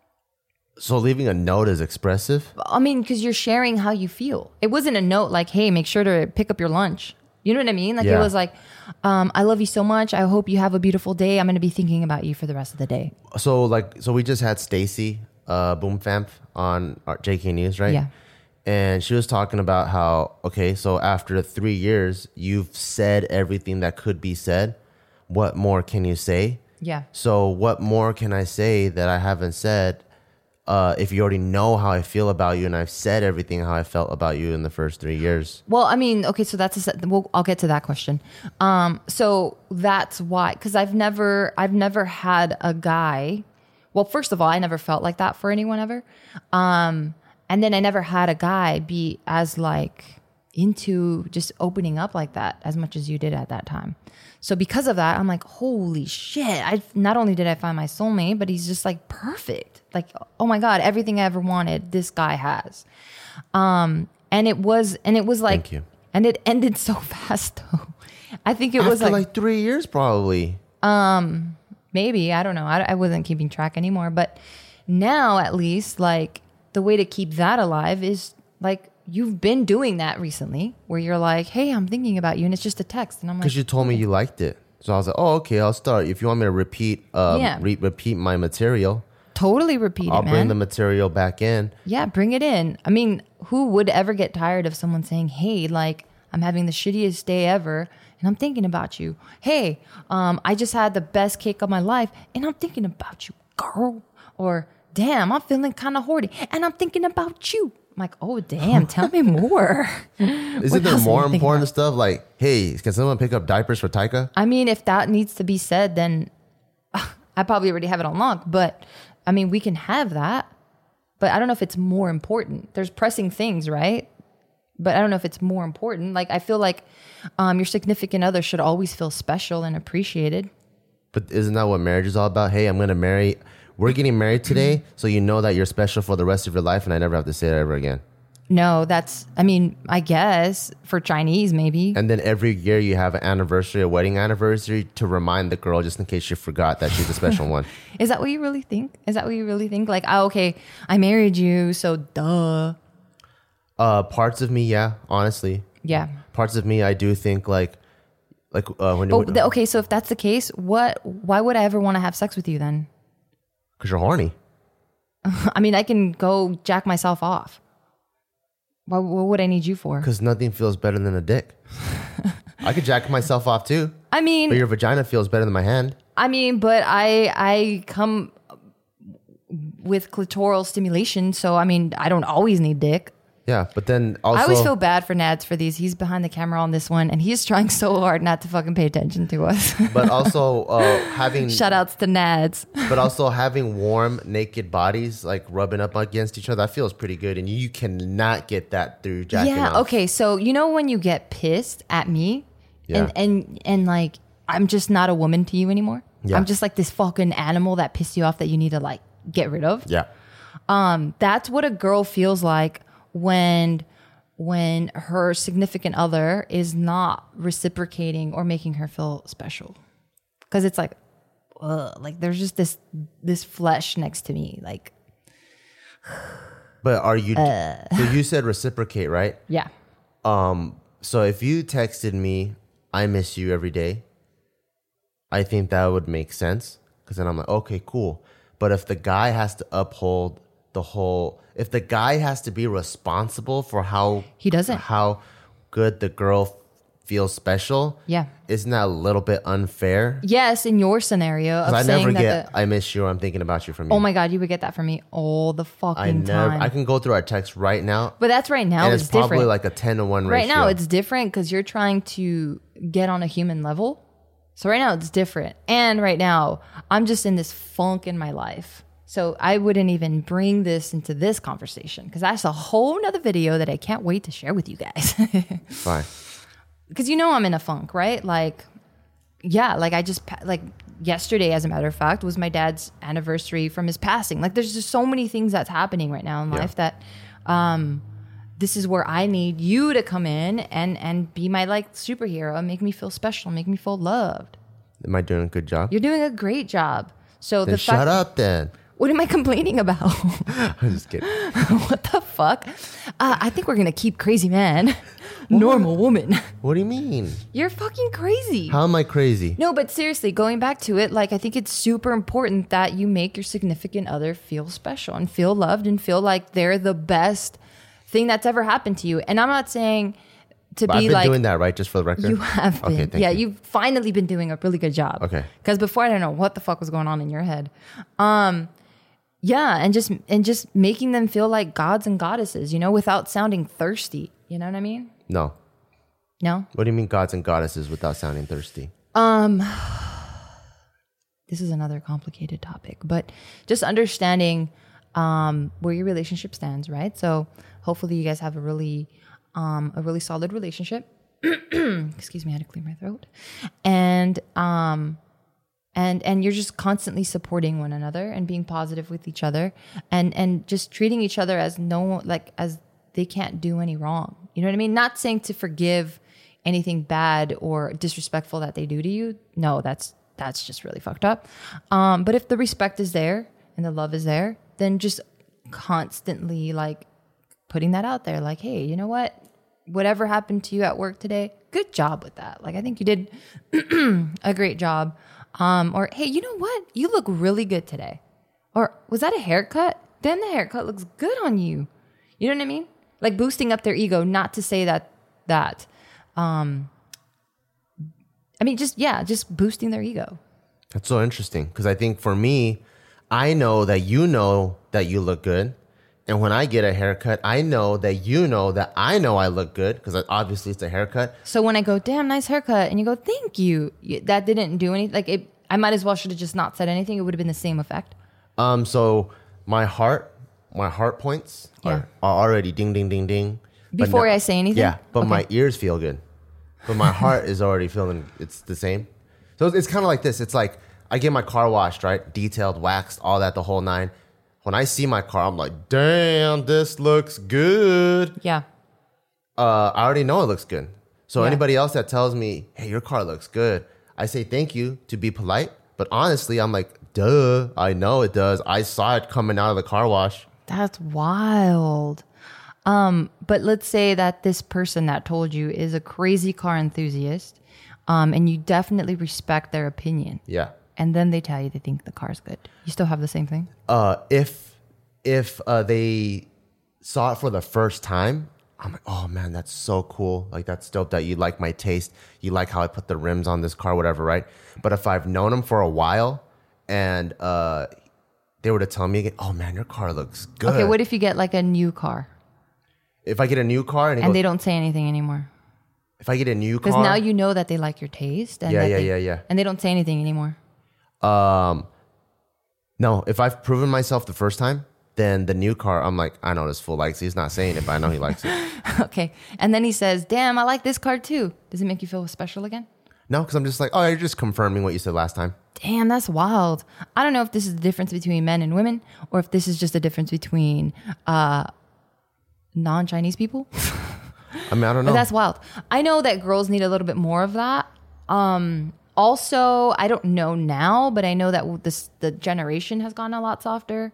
S2: So leaving a note is expressive?
S1: I mean, because you're sharing how you feel. It wasn't a note like, hey, make sure to pick up your lunch. You know what I mean? Like It was like, I love you so much. I hope you have a beautiful day. I'm going to be thinking about you for the rest of the day.
S2: So we just had Stacy Boomfamp on our JK News, right?
S1: Yeah.
S2: And she was talking about how, okay, so after 3 years, you've said everything that could be said. What more can you say?
S1: Yeah.
S2: So what more can I say that I haven't said? If you already know how I feel about you, and I've said everything how I felt about you in the first 3 years.
S1: Well, I mean, okay, so I'll get to that question. So that's why, because I've never had a guy. Well, first of all, I never felt like that for anyone ever. And then I never had a guy be as like into just opening up like that as much as you did at that time. So because of that, I'm like, holy shit. Not only did I find my soulmate, but he's just like perfect. Like, oh my God, everything I ever wanted, this guy has. And it was like,
S2: thank you.
S1: And it ended so fast though. I think it
S2: After
S1: was
S2: like 3 years probably.
S1: Maybe, I don't know. I wasn't keeping track anymore. But now at least, like the way to keep that alive is like, you've been doing that recently where you're like, hey, I'm thinking about you. And it's just a text. And I'm like,
S2: because you told me you liked it. So I was like, oh, okay, I'll start. If you want me to repeat repeat my material.
S1: Totally repeat
S2: I'll
S1: it, man.
S2: bring the material back in.
S1: Yeah, bring it in. I mean, who would ever get tired of someone saying, hey, like, I'm having the shittiest day ever and I'm thinking about you. Hey, I just had the best cake of my life and I'm thinking about you, girl. Or, damn, I'm feeling kind of horny and I'm thinking about you. I'm like, oh, damn, tell me more.
S2: Isn't there more important stuff like, hey, can someone pick up diapers for Taika?
S1: I mean, if that needs to be said, then I probably already have it on lock. But, I mean, we can have that. But I don't know if it's more important. There's pressing things, right? But I don't know if it's more important. Like, I feel like your significant other should always feel special and appreciated.
S2: But isn't that what marriage is all about? Hey, we're getting married today, so you know that you're special for the rest of your life, and I never have to say that ever again.
S1: No, I mean, I guess for Chinese, maybe.
S2: And then every year you have an anniversary, a wedding anniversary, to remind the girl just in case you forgot that she's the special one.
S1: Is that what you really think? Is that what you really think? Like, oh, okay, I married you, so duh.
S2: Parts of me, yeah, honestly.
S1: Yeah.
S2: Parts of me, I do think when
S1: Okay, so if that's the case, why would I ever want to have sex with you then?
S2: because you're horny.
S1: I mean, I can go jack myself off. What would I need you for?
S2: Because nothing feels better than a dick. I could jack myself off too.
S1: I mean,
S2: But your vagina feels better than my hand.
S1: I mean, but I come with clitoral stimulation, so I mean, I don't always need dick.
S2: Yeah, but then also...
S1: I always feel bad for Nads for these. He's behind the camera on this one, and he's trying so hard not to fucking pay attention to us.
S2: But also having...
S1: Shout outs to Nads.
S2: But also having warm, naked bodies like rubbing up against each other, that feels pretty good. And you cannot get that through jacking off.
S1: Okay. So you know when you get pissed at me,
S2: Yeah.
S1: and like I'm just not a woman to you anymore.
S2: Yeah.
S1: I'm just like this fucking animal that pissed you off that you need to like get rid of.
S2: Yeah.
S1: That's what a girl feels like when her significant other is not reciprocating or making her feel special. Because it's like, ugh, like there's just this flesh next to me. Like,
S2: But are you... So you said reciprocate, right?
S1: yeah.
S2: So if you texted me, I miss you every day, I think that would make sense. Because then I'm like, okay, cool. But if the guy has to uphold if the guy has to be responsible for how good the girl feels special,
S1: Yeah.
S2: isn't that a little bit unfair?
S1: Yes, in your scenario of
S2: I
S1: saying
S2: never
S1: that
S2: get I miss you or I'm thinking about you from you.
S1: oh my God, you would get that from me all the fucking time.
S2: I can go through our text right now.
S1: But that's right now.
S2: And
S1: It's
S2: it's probably
S1: different.
S2: like a 10-to-1 ratio.
S1: Right now, it's different because you're trying to get on a human level. So right now, it's different. And right now, I'm just in this funk in my life. So I wouldn't even bring this into this conversation because that's a whole nother video that I can't wait to share with you guys.
S2: Fine.
S1: Because you know I'm in a funk, right? Like, yeah, like I just, like yesterday, as a matter of fact, was my dad's anniversary from his passing. Like there's just so many things that's happening right now in life that this is where I need you to come in and be my like superhero and make me feel special, make me feel loved.
S2: Am I doing a good job?
S1: You're doing a great job. So
S2: Then
S1: the
S2: shut up then.
S1: What am I complaining about?
S2: I'm just kidding.
S1: What the fuck? I think we're gonna keep crazy man, normal woman.
S2: What do you mean?
S1: You're fucking crazy.
S2: How am I crazy?
S1: No, but seriously, going back to it, like I think it's super important that you make your significant other feel special and feel loved and feel like they're the best thing that's ever happened to you. And I'm not saying to
S2: But
S1: be
S2: I've been
S1: like
S2: doing that, right? Just for the record?
S1: you have been.
S2: Okay, thank
S1: Yeah,
S2: you.
S1: you've finally been doing a really good job.
S2: Okay.
S1: Because before I don't know what the fuck was going on in your head. Yeah, and just making them feel like gods and goddesses, you know, without sounding thirsty. You know what I mean?
S2: No.
S1: No?
S2: What do you mean gods and goddesses without sounding thirsty?
S1: This is another complicated topic, but just understanding where your relationship stands, right? So hopefully you guys have a really solid relationship. Excuse me, I had to clear my throat. And you're just constantly supporting one another and being positive with each other and just treating each other as as they can't do any wrong. You know what I mean? Not saying to forgive anything bad or disrespectful that they do to you. No, that's just really fucked up. But if the respect is there and the love is there, then just constantly like putting that out there. Like, hey, you know what? Whatever happened to you at work today, good job with that. Like, I think you did a great job. Or, hey, you know what? You look really good today. Or, was that a haircut? Damn, the haircut looks good on you. You know what I mean? Like boosting up their ego, not to say that, I mean, just boosting their ego.
S2: That's so interesting because I think for me, I know that you look good. And when I get a haircut, I know that I know I look good because obviously it's a haircut.
S1: So when I go, damn, nice haircut, and you go, thank you, that didn't do anything. Like I might as well should have just not said anything. It would have been the same effect.
S2: So my heart points are already ding, ding, ding, ding.
S1: Before I say anything?
S2: Yeah, but
S1: Okay.
S2: my ears feel good. But my heart is already feeling it's the same. So it's kind of like this. It's like I get my car washed, right? Detailed, waxed, all that, the whole nine. When I see my car, I'm like, damn, this looks good.
S1: Yeah.
S2: I already know it looks good. So
S1: Yeah.
S2: anybody else that tells me, hey, your car looks good, I say thank you to be polite. But honestly, I'm like, duh, I know it does. I saw it coming out of the car wash.
S1: That's wild. But let's say that this person that told you is a crazy car enthusiast, and you definitely respect their opinion.
S2: Yeah.
S1: And then they tell you they think the car's good. You still have the same thing?
S2: If they saw it for the first time, I'm like, oh man, that's so cool. Like, that's dope that you like my taste. You like how I put the rims on this car, whatever, right? But if I've known them for a while and they were to tell me again, oh man, your car looks good.
S1: Okay, what if you get like a new car
S2: If I get a new car and,
S1: and they don't say anything anymore?
S2: if I get a new car,
S1: Because now you know that they like your taste. And
S2: Yeah.
S1: And they don't say anything anymore.
S2: No, if I've proven myself the first time, then the new car, I'm like, I know this fool likes it. He's not saying it, but I know he likes it.
S1: Okay. And then he says, damn, I like this car too. Does it make you feel special again?
S2: No, because I'm just like, oh, you're just confirming what you said last time.
S1: Damn, that's wild. I don't know if this is the difference between men and women or if this is just a difference between non-Chinese people.
S2: I mean, I don't know.
S1: But that's wild. I know that girls need a little bit more of that. Also, I don't know now, but I know that the generation has gotten a lot softer.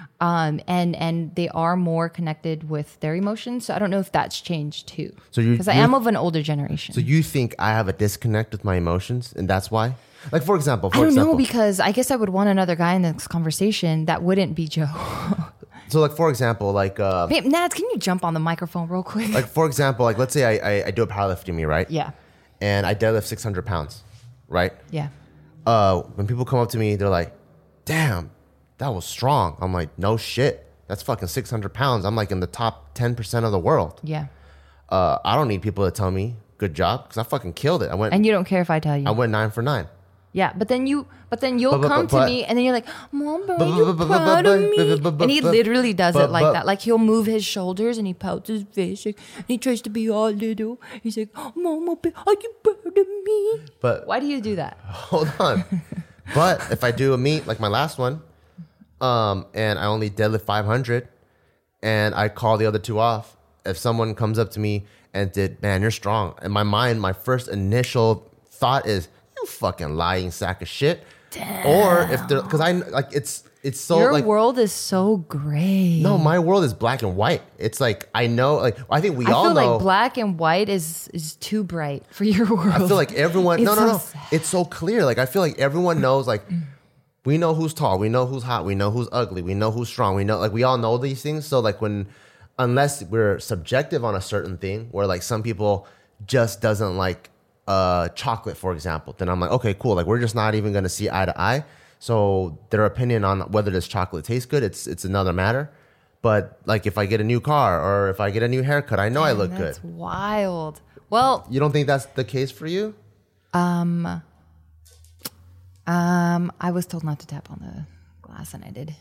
S1: And they are more connected with their emotions. So I don't know if that's changed too.
S2: So
S1: because I am of an older generation.
S2: So you think I have a disconnect with my emotions, and that's why? Like, for example,
S1: I don't know, because I guess I would want another guy in this conversation that wouldn't be Joe.
S2: So, like, for example, like,
S1: Babe, Nads, can you jump on the microphone real quick?
S2: like for example, like, let's say I do a powerlifting meet, right?
S1: Yeah.
S2: And I deadlift 600 pounds, right?
S1: Yeah.
S2: When people come up to me, they're like, damn, that was strong. I'm like, no shit. That's fucking 600 pounds. I'm like in the top 10% of the world.
S1: Yeah.
S2: I don't need people to tell me good job because I fucking killed it.
S1: And you don't care if I tell you.
S2: I went 9 for 9.
S1: Yeah, but then you'll come to me and then you're like, Mom, bro, are you proud of me? And he literally does it like that. Like he'll move his shoulders and he pouts his face and he tries to be all little. He's like, Mama, are you proud of me?
S2: But
S1: why do you do that?
S2: Hold on. But if I do a meet like my last one, and I only deadlift 500, and I call the other two off, if someone comes up to me and did, man, you're strong. In my mind, my first initial thought is, you fucking lying sack of shit.
S1: Damn.
S2: Or if they're, because I like it's so
S1: your
S2: like
S1: world is so gray.
S2: no, my world is black and white. It's like I know, like I think we
S1: I
S2: all
S1: feel
S2: know.
S1: like black and white is too bright for your world.
S2: I feel like everyone.
S1: It's
S2: No.
S1: so sad.
S2: It's so clear. Like I feel like everyone knows. Like we know who's tall. We know who's hot. We know who's ugly. We know who's strong. We know like we all know these things. So like unless we're subjective on a certain thing, where like some people just doesn't like chocolate, for example, then I'm like, okay, cool. Like we're just not even gonna see eye to eye. So their opinion on whether this chocolate tastes good, it's another matter. But like if I get a new car or if I get a new haircut, I know I look good.
S1: That's wild. Well,
S2: You don't think that's the case for you?
S1: I was told not to tap on the glass and I did.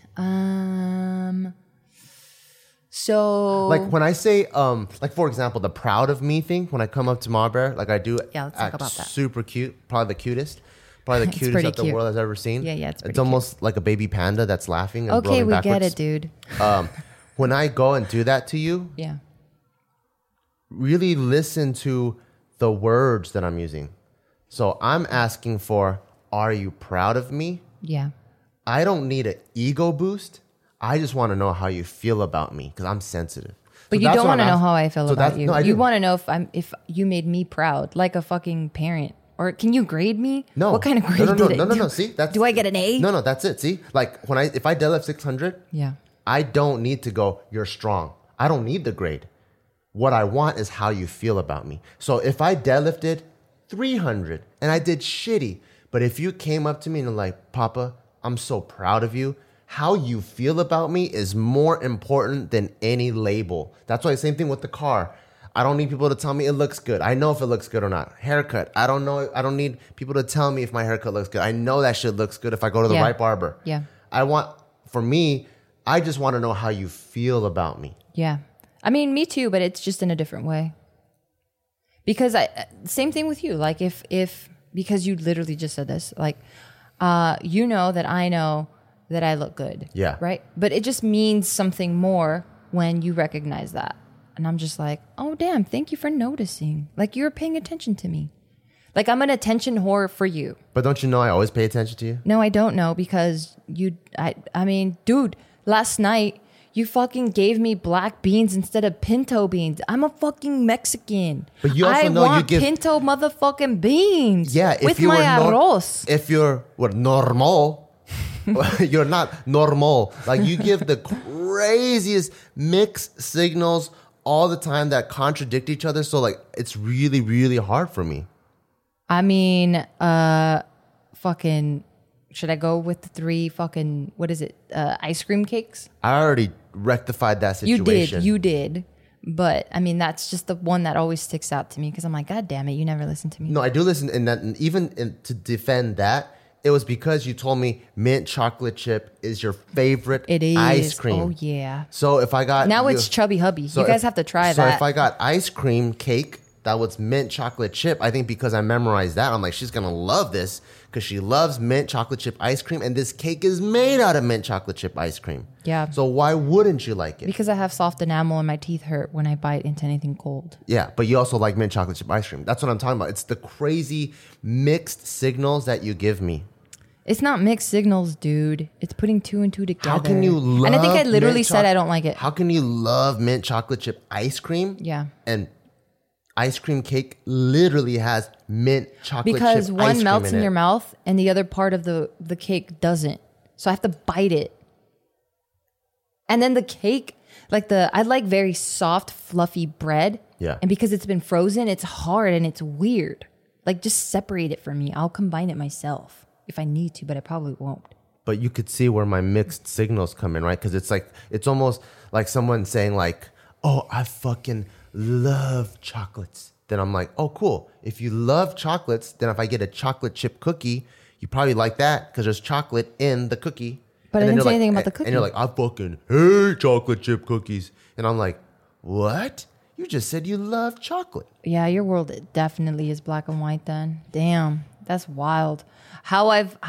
S1: So
S2: Like when I say, like for example, the proud of me thing, when I come up to Marlboro, like I do
S1: Yeah, let's talk about that.
S2: super cute, probably the cutest cutest
S1: pretty
S2: that the
S1: cute.
S2: world has ever seen.
S1: Yeah, it's pretty
S2: It's almost like a baby panda that's laughing and
S1: okay,
S2: rolling
S1: we
S2: backwards.
S1: get it, dude.
S2: When I go and do that to you,
S1: Yeah.
S2: really listen to the words that I'm using. So I'm asking for, are you proud of me?
S1: Yeah.
S2: I don't need an ego boost. I just want to know how you feel about me because I'm sensitive.
S1: But
S2: So
S1: you
S2: that's
S1: don't
S2: what
S1: want to
S2: I'm
S1: know
S2: asking.
S1: how I feel
S2: So
S1: about
S2: that's-
S1: you.
S2: no, I
S1: You
S2: do.
S1: want to know if you made me proud, like a fucking parent. Or can you grade me?
S2: No.
S1: What kind of grade
S2: no,
S1: did I do?
S2: No. See, that's
S1: Do I get an A?
S2: No, that's it. See, like if I deadlift 600,
S1: Yeah.
S2: I don't need to go, you're strong. I don't need the grade. What I want is how you feel about me. So if I deadlifted 300 and I did shitty, but if you came up to me and were like, Papa, I'm so proud of you. How you feel about me is more important than any label. That's why same thing with the car. I don't need people to tell me it looks good. I know if it looks good or not. Haircut. I don't know. I don't need people to tell me if my haircut looks good. I know that shit looks good if I go to the
S1: Yeah.
S2: right barber.
S1: Yeah.
S2: For me, I just want to know how you feel about me.
S1: Yeah. I mean, me too, but it's just in a different way. Because same thing with you. Like because you literally just said this, like, you know that I know that I look good.
S2: Yeah.
S1: Right? But it just means something more when you recognize that. And I'm just like, oh, damn, thank you for noticing. Like, you're paying attention to me. Like, I'm an attention whore for you.
S2: But don't you know I always pay attention to you?
S1: No, I don't know because I mean, dude, last night you fucking gave me black beans instead of pinto beans. I'm a fucking Mexican.
S2: But you also
S1: I
S2: know you
S1: want
S2: give
S1: pinto motherfucking beans.
S2: Yeah, if
S1: with
S2: you
S1: my
S2: were
S1: arroz.
S2: if you're normal, you're not normal. Like you give the craziest mixed signals all the time that contradict each other. So like it's really, really hard for me.
S1: I mean, fucking, should I go with the 3 fucking, what is it? Ice cream cakes?
S2: I already rectified that situation.
S1: You did. But I mean, that's just the one that always sticks out to me because I'm like, God damn it, you never listen to me.
S2: No, I do listen, and even to defend that, it was because you told me mint chocolate chip is your favorite
S1: It is.
S2: ice cream.
S1: Oh, yeah.
S2: So if I got
S1: Now it's Chubby Hubby.
S2: So
S1: you guys
S2: if-
S1: have to try
S2: So
S1: that.
S2: if I got ice cream cake that was mint chocolate chip, I think because I memorized that, I'm like, she's gonna love this because she loves mint chocolate chip ice cream, and this cake is made out of mint chocolate chip ice cream.
S1: Yeah.
S2: So why wouldn't you like it?
S1: Because I have soft enamel and my teeth hurt when I bite into anything cold.
S2: Yeah, but you also like mint chocolate chip ice cream. That's what I'm talking about. It's the crazy mixed signals that you give me.
S1: It's not mixed signals, dude. It's putting 2 and 2 together.
S2: How can you love
S1: And I think I literally
S2: mint
S1: said I don't like it.
S2: How can you love mint chocolate chip ice cream?
S1: Yeah.
S2: And ice cream cake literally has mint chocolate
S1: Because
S2: chip ice
S1: one
S2: cream
S1: melts in
S2: it.
S1: your mouth and the other part of the cake doesn't. So I have to bite it. And then the cake, I like very soft, fluffy bread.
S2: Yeah.
S1: And because it's been frozen, it's hard and it's weird. Like, just separate it from me. I'll combine it myself if I need to, but I probably won't.
S2: But you could see where my mixed signals come in, right? Because it's almost like someone saying like, oh, I fucking love chocolates. Then I'm like, oh, cool. If you love chocolates, then if I get a chocolate chip cookie, you probably like that because there's chocolate in the cookie.
S1: But I didn't say anything about the cookie.
S2: And you're like, I fucking hate chocolate chip cookies. And I'm like, what? You just said you love chocolate.
S1: Yeah, your world definitely is black and white then. Damn, that's wild. How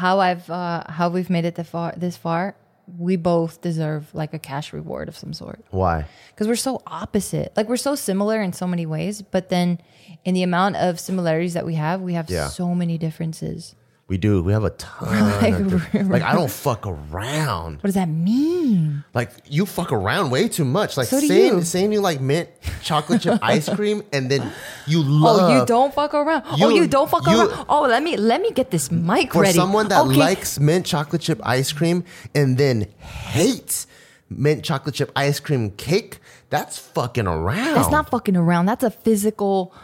S1: we've made it this far, we both deserve like a cash reward of some sort.
S2: Why?
S1: Because we're so opposite. Like, we're so similar in so many ways, but then in the amount of similarities that we have
S2: Yeah.
S1: so many differences.
S2: We do. We have a ton. Like, I don't fuck around.
S1: What does that mean?
S2: Like, you fuck around way too much. Like,
S1: So do you.
S2: saying you like mint chocolate chip ice cream, and then you love.
S1: Oh, you don't fuck around. You don't fuck around. Oh, let me get this mic
S2: For
S1: ready.
S2: someone that
S1: Okay.
S2: likes mint chocolate chip ice cream and then hates mint chocolate chip ice cream cake, that's fucking around.
S1: That's not fucking around. That's a physical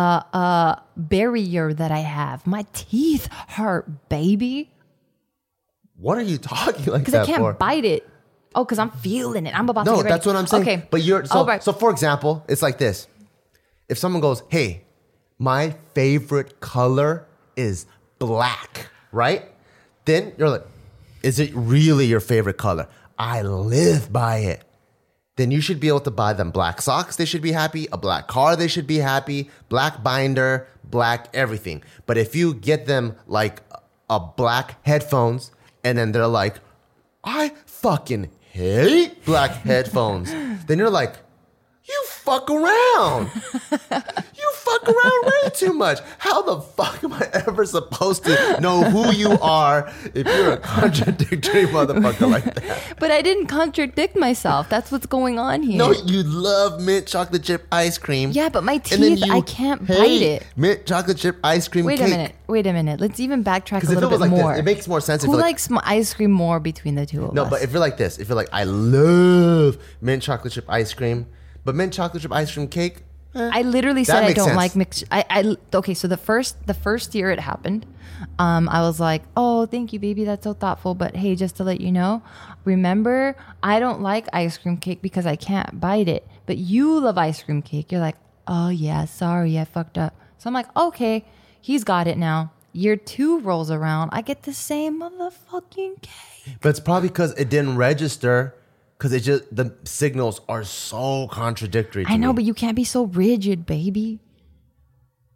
S1: barrier that I have. My teeth hurt, baby.
S2: What are you talking like
S1: Because
S2: that
S1: I can't
S2: for?
S1: bite it. Oh, because I'm feeling it. I'm about to
S2: No,
S1: get ready.
S2: that's what I'm saying.
S1: Okay.
S2: But you're so,
S1: All right.
S2: so for example, it's like this. If someone goes, hey, my favorite color is black, right? Then you're like, is it really your favorite color? I live by it. Then you should be able to buy them black socks. They should be happy. A black car. They should be happy. Black binder, black everything. But if you get them like a black headphones and then they're like, I fucking hate black headphones. Then you're like, you fuck around. You fuck around way too much. How the fuck am I ever supposed to know who you are if you're a contradictory motherfucker like that?
S1: But I didn't contradict myself. That's what's going on here.
S2: No, you love mint chocolate chip ice cream.
S1: Yeah, but my
S2: and then
S1: teeth,
S2: you
S1: I can't bite
S2: hate
S1: it.
S2: Mint chocolate chip ice cream
S1: Wait
S2: cake.
S1: a minute. Let's even backtrack a
S2: Because if it
S1: little
S2: was
S1: bit
S2: like
S1: more.
S2: this, it makes more sense.
S1: Who
S2: if you're
S1: likes ice cream more between the two of
S2: No,
S1: us?
S2: but if you're like this, if you're like, I love mint chocolate chip ice cream, but mint chocolate chip ice cream cake,
S1: I literally
S2: That
S1: said I
S2: makes
S1: don't
S2: sense.
S1: like mixed. Okay. So the first year it happened, I was like, oh, thank you, baby. That's so thoughtful. But hey, just to let you know, remember, I don't like ice cream cake because I can't bite it. But you love ice cream cake. You're like, oh yeah, sorry, I fucked up. So I'm like, okay, he's got it now. Year 2 rolls around, I get the same motherfucking cake.
S2: but it's probably because it didn't register. Because it just the signals are so contradictory. To
S1: I know,
S2: me.
S1: but you can't be so rigid, baby.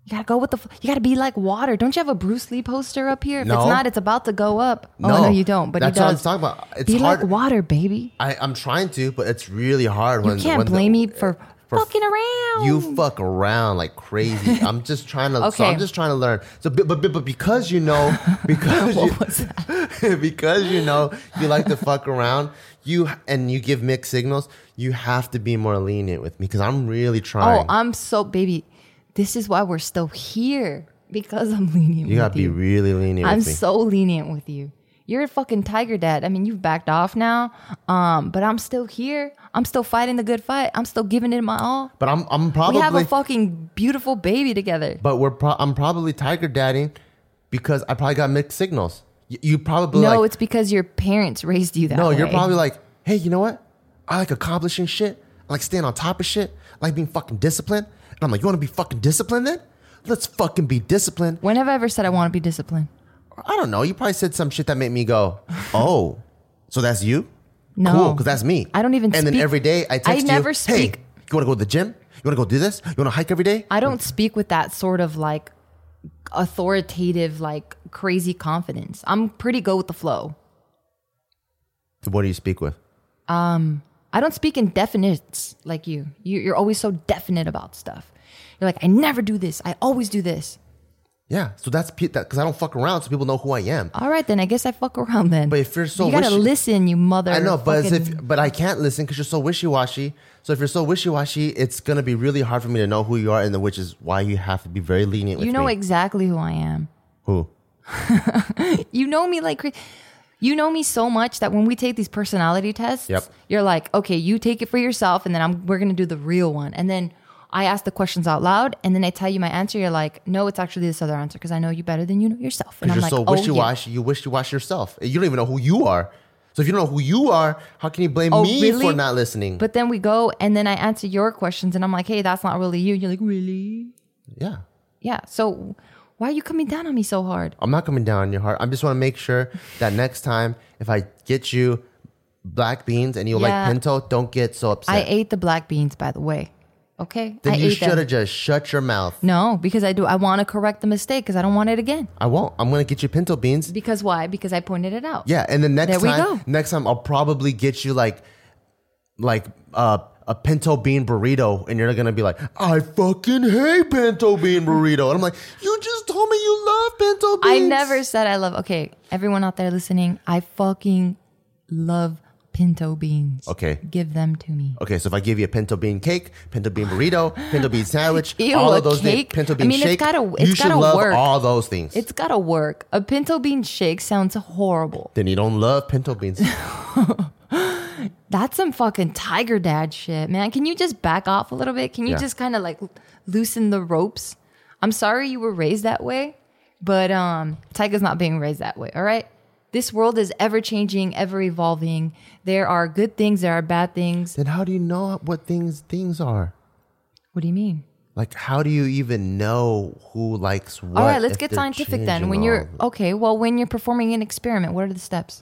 S1: You gotta go with you gotta be like water. Don't you have a Bruce Lee poster up here? If
S2: No.
S1: it's not, it's about to go up.
S2: No,
S1: Oh, no, you don't. But
S2: that's
S1: he
S2: what
S1: does.
S2: I'm talking about. It's
S1: Be
S2: hard.
S1: like water, baby.
S2: I'm trying to, but it's really hard.
S1: You can't blame me for fucking around.
S2: You fuck around like crazy. I'm just trying to. So
S1: Okay.
S2: I'm just trying to learn. So, but because you know, because
S1: What was that?
S2: because you know you like to fuck around, you give mixed signals. You have to be more lenient with me because I'm really trying.
S1: Oh, I'm so baby. This is why we're still here because I'm lenient.
S2: You
S1: with
S2: gotta be really lenient
S1: I'm
S2: with me.
S1: so lenient with you. You're a fucking tiger dad. I mean, you've backed off now, but I'm still here. I'm still fighting the good fight. I'm still giving it my all.
S2: But I'm probably.
S1: We have a fucking beautiful baby together.
S2: But I'm probably tiger dadding because I probably got mixed signals. You probably
S1: No,
S2: like,
S1: it's because your parents raised you that
S2: no,
S1: way.
S2: you're probably like, hey, you know what? I like accomplishing shit. I like staying on top of shit. I like being fucking disciplined. And I'm like, you want to be fucking disciplined then? Let's fucking be disciplined.
S1: When have I ever said I want to be disciplined?
S2: I don't know. You probably said some shit that made me go, oh, so that's you?
S1: No.
S2: Cool, because that's me.
S1: I don't even
S2: And then
S1: speak-
S2: every day I text you,
S1: never
S2: hey,
S1: speak-
S2: you want to go to the gym? You want to go do this? You want to hike every day?
S1: I don't speak with that sort of like authoritative, like crazy confidence. I'm pretty go with the flow.
S2: What do you speak with?
S1: I don't speak in definites like you. You're always so definite about stuff. You're like, I never do this. I always do this.
S2: Yeah, so that's because I don't fuck around so people know who I am.
S1: All right, then I guess I fuck around then.
S2: But if you're so
S1: you gotta
S2: wishy-
S1: listen, you mother.
S2: I know, but
S1: fucking-
S2: but I can't listen because you're so wishy-washy. So if you're so wishy-washy, it's going to be really hard for me to know who you are, and which is why you have to be very lenient with
S1: you know
S2: me.
S1: exactly who I am.
S2: Who?
S1: You know me like you know me so much that when we take these personality tests,
S2: Yep.
S1: you're like, okay, you take it for yourself, and then we're gonna do the real one. And then I ask the questions out loud, and then I tell you my answer. You're like, no, it's actually this other answer because I know you better than you know yourself. And
S2: Because
S1: I'm
S2: you're
S1: like,
S2: so
S1: oh, yeah.
S2: wishy-washy, you wishy-washy yourself. You don't even know who you are. So if you don't know who you are, how can you blame
S1: Oh,
S2: me
S1: really?
S2: for not listening?
S1: But then we go, and then I answer your questions, and I'm like, hey, that's not really you. You're like, really?
S2: Yeah.
S1: Yeah. So why are you coming down on me so hard?
S2: I'm not coming down on your heart. I just want to make sure that next time, if I get you black beans and you
S1: Yeah.
S2: like pinto, don't get so upset.
S1: I ate the black beans, by the way. Okay?
S2: then
S1: I
S2: you
S1: ate them.
S2: should have just shut your mouth.
S1: No, because I do. I want to correct the mistake because I don't want it again.
S2: I won't. I'm going to get you pinto beans.
S1: Because why? Because I pointed it out.
S2: Yeah, and then
S1: There we go.
S2: next time I'll probably get you like a pinto bean burrito, and you're gonna be like, I fucking hate pinto bean burrito, and I'm like, you just told me you love pinto beans.
S1: I never said I love. Okay, everyone out there listening, I fucking love pinto beans.
S2: Okay.
S1: Give them to me.
S2: Okay, so if I give you a pinto bean cake, pinto bean burrito, pinto bean sandwich,
S1: Ew,
S2: all
S1: a
S2: of those things,
S1: cake?
S2: pinto
S1: I
S2: bean
S1: mean, it's
S2: shake,
S1: gotta-
S2: you
S1: it's
S2: should
S1: gotta
S2: love
S1: work.
S2: all those things.
S1: It's gotta work. A pinto bean shake sounds horrible.
S2: Then you don't love pinto beans.
S1: That's some fucking tiger dad shit, man. Can you just back off a little bit? Can you
S2: Yeah.
S1: just kind of like loosen the ropes? I'm sorry you were raised that way, but Tiger's not being raised that way, all right? This world is ever changing, ever evolving. There are good things, there are bad things.
S2: Then how do you know what things are?
S1: What do you mean?
S2: Like, how do you even know who likes what?
S1: All right, let's
S2: if
S1: get
S2: they're
S1: scientific then.
S2: changing
S1: When
S2: all
S1: you're
S2: of it?
S1: okay, well, when you're performing an experiment, what are the steps?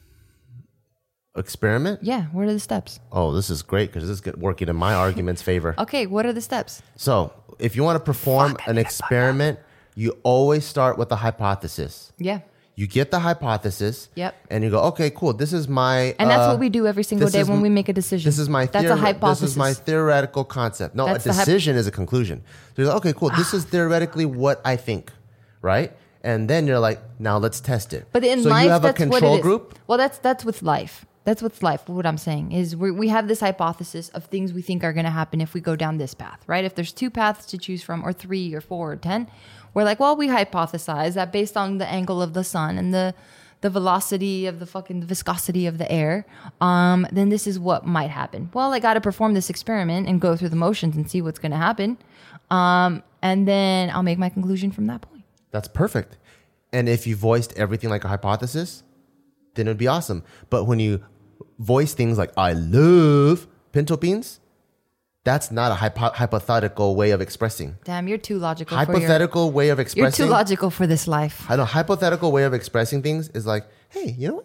S2: Experiment?
S1: Yeah, what are the steps?
S2: Oh, this is great because this is working in my argument's favor.
S1: Okay, what are the steps?
S2: So, if you want to perform an experiment, you always start with a hypothesis.
S1: Yeah.
S2: You get the hypothesis.
S1: Yep.
S2: And you go, okay, cool. This is my.
S1: And that's what we do every single
S2: this
S1: day
S2: is
S1: when
S2: m-
S1: we make a decision.
S2: This is my.
S1: That's a hypothesis.
S2: This is my theoretical concept. No,
S1: That's
S2: a
S1: the
S2: decision is a conclusion. So you're like, okay, cool. This is theoretically what I think, right? And then you're like, now let's test it.
S1: But in
S2: so
S1: life,
S2: you have
S1: that's
S2: a
S1: what
S2: control
S1: it is.
S2: group.
S1: Well, that's with life. That's with life. What I'm saying is we have this hypothesis of things we think are going to happen if we go down this path, right? If there's 2 paths to choose from, or 3 or 4 or 10, we're like, well, we hypothesize that based on the angle of the sun and the velocity of the fucking viscosity of the air, then this is what might happen. Well, I got to perform this experiment and go through the motions and see what's going to happen. And then I'll make my conclusion from that point.
S2: That's perfect. And if you voiced everything like a hypothesis, then it would be awesome. But when you voice things like, I love pinto beans, that's not a hypothetical way of expressing.
S1: Damn, you're too logical.
S2: Hypothetical way of
S1: You're
S2: expressing.
S1: too logical for this life.
S2: I know hypothetical way of expressing things is like, hey, you know what?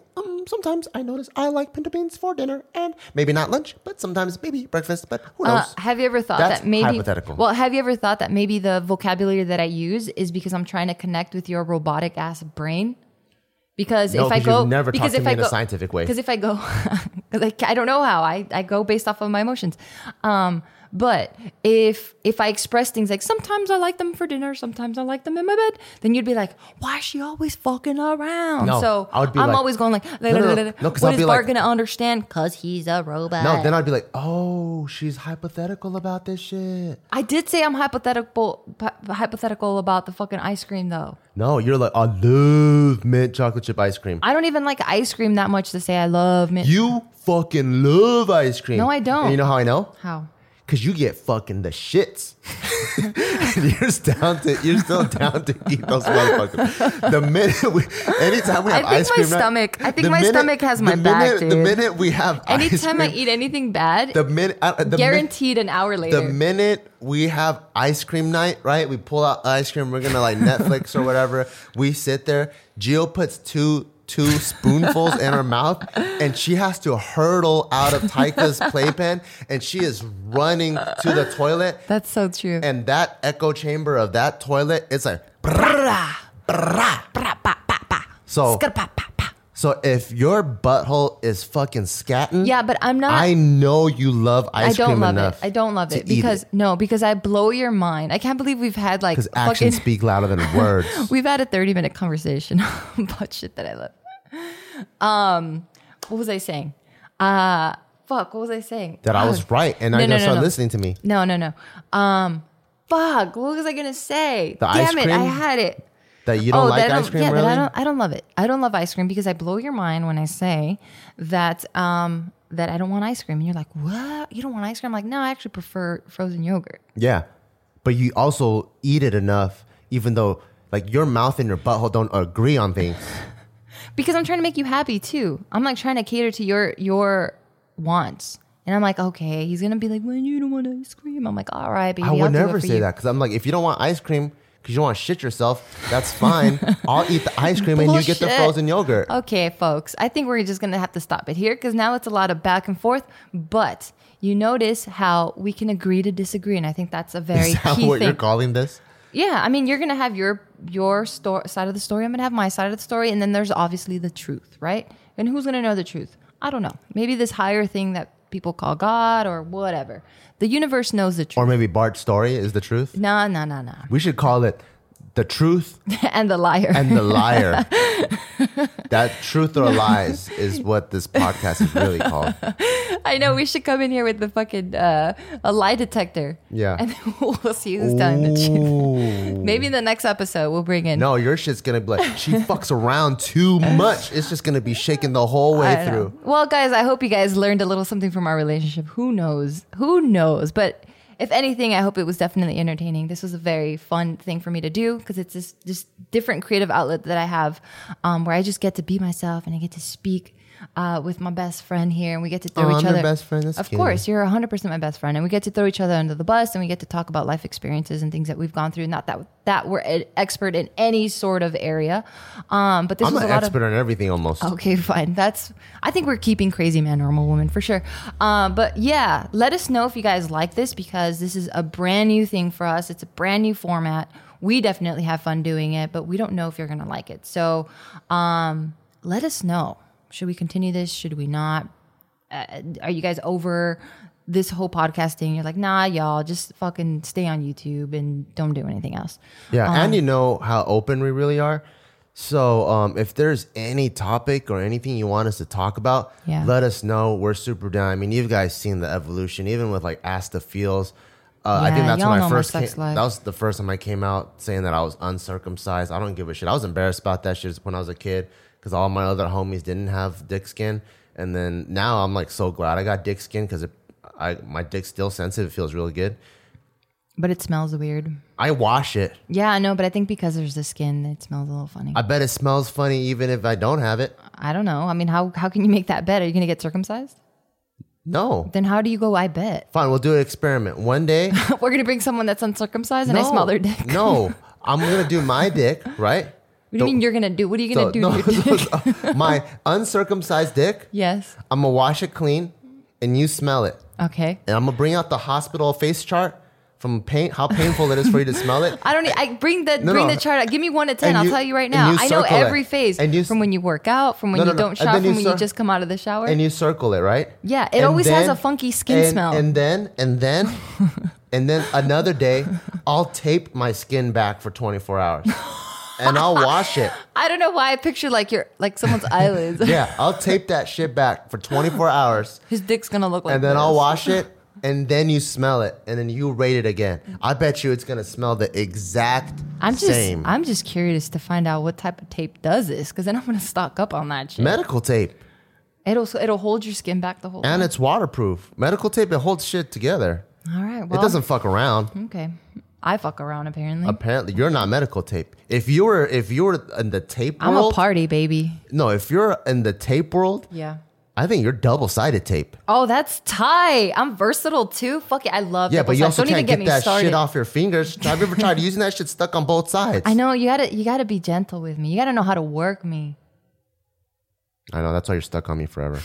S2: sometimes I notice I like pinto beans for dinner and maybe not lunch, but sometimes maybe breakfast, but who knows?
S1: Have you ever thought
S2: That's
S1: that maybe
S2: hypothetical.
S1: Well, have you ever thought that maybe the vocabulary that I use is because I'm trying to connect with your robotic ass brain? Because
S2: No,
S1: if I
S2: 'cause
S1: go,
S2: you've never
S1: because
S2: talked to
S1: if
S2: me
S1: I
S2: in a
S1: go,
S2: scientific way.
S1: because if I go, because I don't know how I go based off of my emotions. But if I express things like sometimes I like them for dinner, sometimes I like them in my bed, then you'd be like, why is she always fucking around?
S2: No,
S1: so
S2: I would be
S1: I'm
S2: like-
S1: always going like,
S2: no, 'cause
S1: what
S2: I'll
S1: is
S2: be
S1: Bart
S2: like-
S1: gonna understand? Cause he's a robot.
S2: No, then I'd be like, oh, she's hypothetical about this shit.
S1: I did say I'm hypothetical about the fucking ice cream though.
S2: No, you're like, I love mint chocolate chip ice cream.
S1: I don't even like ice cream that much to say I love mint.
S2: You fucking love ice cream.
S1: No, I don't.
S2: And you know how I know?
S1: How?
S2: Because you get fucking the shits. And you're still down to eat those motherfuckers. Anytime we have ice cream,
S1: I think my stomach has my back, dude.
S2: The minute we have
S1: Anytime
S2: ice
S1: I
S2: cream,
S1: eat anything bad,
S2: the
S1: guaranteed an hour later.
S2: The minute we have ice cream night, right? We pull out ice cream. We're gonna like Netflix or whatever. We sit there. Gio puts two spoonfuls in her mouth, and she has to hurdle out of Taika's playpen, and she is running to the toilet.
S1: That's so true.
S2: And that echo chamber of that toilet, it's like. So if your butthole is fucking scatting,
S1: Yeah, but I'm not.
S2: I know you love ice cream enough.
S1: I don't love
S2: to
S1: it
S2: eat
S1: because because I blow your mind. I can't believe we've had like
S2: because actions speak louder than words.
S1: We've had a 30-minute conversation about shit that I love. What was I saying? What was I saying?
S2: That I was right, and I just started listening to me.
S1: No. What was I gonna say?
S2: The
S1: Damn
S2: ice
S1: it!
S2: cream?
S1: I had it.
S2: That you don't like
S1: that
S2: ice cream,
S1: yeah,
S2: really?
S1: that I don't love it. I don't love ice cream because I blow your mind when I say that that I don't want ice cream, and you're like, "What? You don't want ice cream?" I'm like, "No, I actually prefer frozen yogurt."
S2: Yeah, but you also eat it enough, even though like your mouth and your butthole don't agree on things.
S1: Because I'm trying to make you happy too. I'm like trying to cater to your wants. And I'm like, okay, he's gonna be like, "Well, you don't want ice cream." I'm like, "All right, baby."
S2: I
S1: I'll
S2: would
S1: do it
S2: never
S1: for
S2: say
S1: you.
S2: that because I'm like, if you don't want ice cream because you don't want to shit yourself, that's fine. I'll eat the ice cream and you get the
S1: Bullshit.
S2: frozen yogurt.
S1: Okay, folks, I think we're just gonna have to stop it here because now it's a lot of back and forth. But you notice how we can agree to disagree, and I think that's a very
S2: Is that
S1: key
S2: what
S1: thing.
S2: you're calling this?
S1: Yeah, I mean, you're gonna have your side of the story. I'm gonna have my side of the story, and then there's obviously the truth, right? And who's gonna know the truth? I don't know. Maybe this higher thing that people call God or whatever. The universe knows the truth.
S2: Or maybe Bart's story is the truth?
S1: No.
S2: We should call it the truth
S1: And the liar.
S2: and the liar. That truth or lies is what this podcast is really called.
S1: I know, we should come in here with the fucking a lie detector.
S2: Yeah.
S1: And then we'll see who's telling the truth.
S2: Ooh.
S1: Maybe in the next episode we'll bring in.
S2: No, your shit's gonna be like, she fucks around too much. It's just gonna be shaking the whole
S1: I
S2: way
S1: don't know.
S2: through.
S1: Well, guys, I hope you guys learned a little something from our relationship. Who knows? Who knows? But if anything, I hope it was definitely entertaining. This was a very fun thing for me to do because it's this different creative outlet that I have where I just get to be myself and I get to speak with my best friend here, and we get to throw
S2: Oh,
S1: each
S2: I'm
S1: other.
S2: your best friend. That's
S1: Of
S2: cute.
S1: course, you're 100% my best friend, and we get to throw each other under the bus, and we get to talk about life experiences and things that we've gone through. Not that we're an expert in any sort of area, but this
S2: I'm
S1: was
S2: an
S1: a lot
S2: expert on everything almost.
S1: Okay, fine. I think we're keeping Crazy Man Normal Woman for sure. But yeah, let us know if you guys like this because this is a brand new thing for us. It's a brand new format. We definitely have fun doing it, but we don't know if you're going to like it. So let us know. Should we continue this? Should we not? Are you guys over this whole podcasting? You're like, nah, y'all, just fucking stay on YouTube and don't do anything else.
S2: Yeah, and you know how open we really are. So if there's any topic or anything you want us to talk about,
S1: Yeah.
S2: let us know. We're super down. I mean, you guys seen the evolution, even with like Ask the Feels. I think
S1: Yeah,
S2: that's
S1: y'all
S2: when
S1: know
S2: I
S1: my
S2: first came.
S1: sex life.
S2: That was the first time I came out saying that I was uncircumcised. I don't give a shit. I was embarrassed about that shit when I was a kid because all my other homies didn't have dick skin. And then now I'm like so glad I got dick skin because my dick's still sensitive. It feels really good.
S1: But it smells weird.
S2: I wash it.
S1: Yeah, I know, but I think because there's the skin, it smells a little funny.
S2: I bet it smells funny even if I don't have it.
S1: I don't know. I mean, how can you make that bet? Are you going to get circumcised?
S2: No.
S1: Then how do you go, I bet?
S2: Fine, we'll do an experiment. One day.
S1: We're going to bring someone that's uncircumcised and I smell their dick.
S2: No. I'm going to do my dick, right?
S1: What do you mean you're gonna do? What are you gonna do to your dick?
S2: My uncircumcised dick.
S1: Yes.
S2: I'm gonna wash it clean, and you smell it.
S1: Okay.
S2: And I'm gonna bring out the hospital face chart from how painful it is for you to smell it.
S1: Bring the chart out. Give me 1 to 10. I'll tell you right now. I know every phase. From when you work out, from when you don't shower, from when you just come out of the shower.
S2: And you circle it, right?
S1: Yeah. It always has a funky skin smell.
S2: And then another day, I'll tape my skin back for 24 hours. And I'll wash it.
S1: I don't know why I picture like someone's eyelids.
S2: Yeah, I'll tape that shit back for 24 hours.
S1: His dick's gonna look like
S2: and then
S1: this.
S2: I'll wash it, and then you smell it, and then you rate it again. I bet you it's gonna smell the exact same.
S1: I'm just curious to find out what type of tape does this, because then I'm gonna stock up on that shit.
S2: Medical tape.
S1: It'll hold your skin back the whole time.
S2: And it's waterproof. Medical tape, it holds shit together.
S1: All right. Well,
S2: it doesn't fuck around.
S1: Okay. I fuck around apparently.
S2: Apparently, you're not medical tape. If you were in the tape world,
S1: I'm a party baby.
S2: No, if you're in the tape world,
S1: yeah,
S2: I think you're double-sided tape.
S1: Oh, that's tight. I'm versatile too. Fuck it, I love.
S2: Yeah, but you also can't get that
S1: started.
S2: shit off your fingers. Have you ever tried using that shit stuck on both sides?
S1: I know you gotta be gentle with me. You gotta know how to work me.
S2: I know, that's why you're stuck on me forever.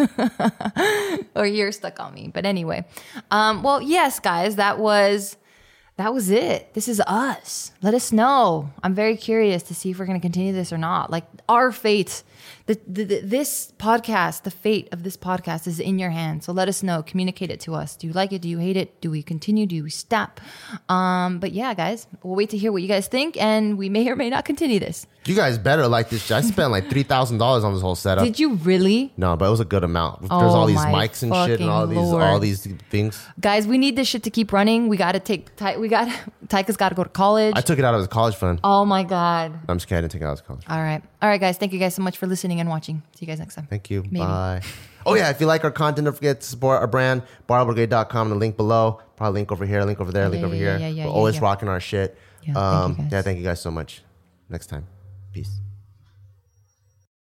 S1: Or you're stuck on me. But anyway, well, yes, guys, that was it. This is us. Let us know. I'm very curious to see if we're going to continue this or not. Like our fate, this podcast, the fate of this podcast is in your hands. So let us know. Communicate it to us. Do you like it? Do you hate it? Do we continue? Do we stop? But yeah, guys, we'll wait to hear what you guys think, and we may or may not continue this.
S2: You guys better like this shit. I spent like $3,000 on this whole setup.
S1: Did you really?
S2: No, but it was a good amount. There's all these mics and shit and all these things.
S1: Guys, we need this shit to keep running. We got to Taika's got to go to college.
S2: I took it out of his college fund.
S1: Oh my God.
S2: I'm just kidding. I didn't take it out of his college.
S1: All right, guys. Thank you guys so much for listening and watching. See you guys next time.
S2: Thank you.
S1: Maybe.
S2: Bye. Oh yeah, if you like our content, don't forget to support our brand, barbrigade.com, the link below. Probably link over here, link over there, link over here. We're always rocking our shit.
S1: Yeah, thank you guys.
S2: Yeah, thank you guys so much. Next time. Peace.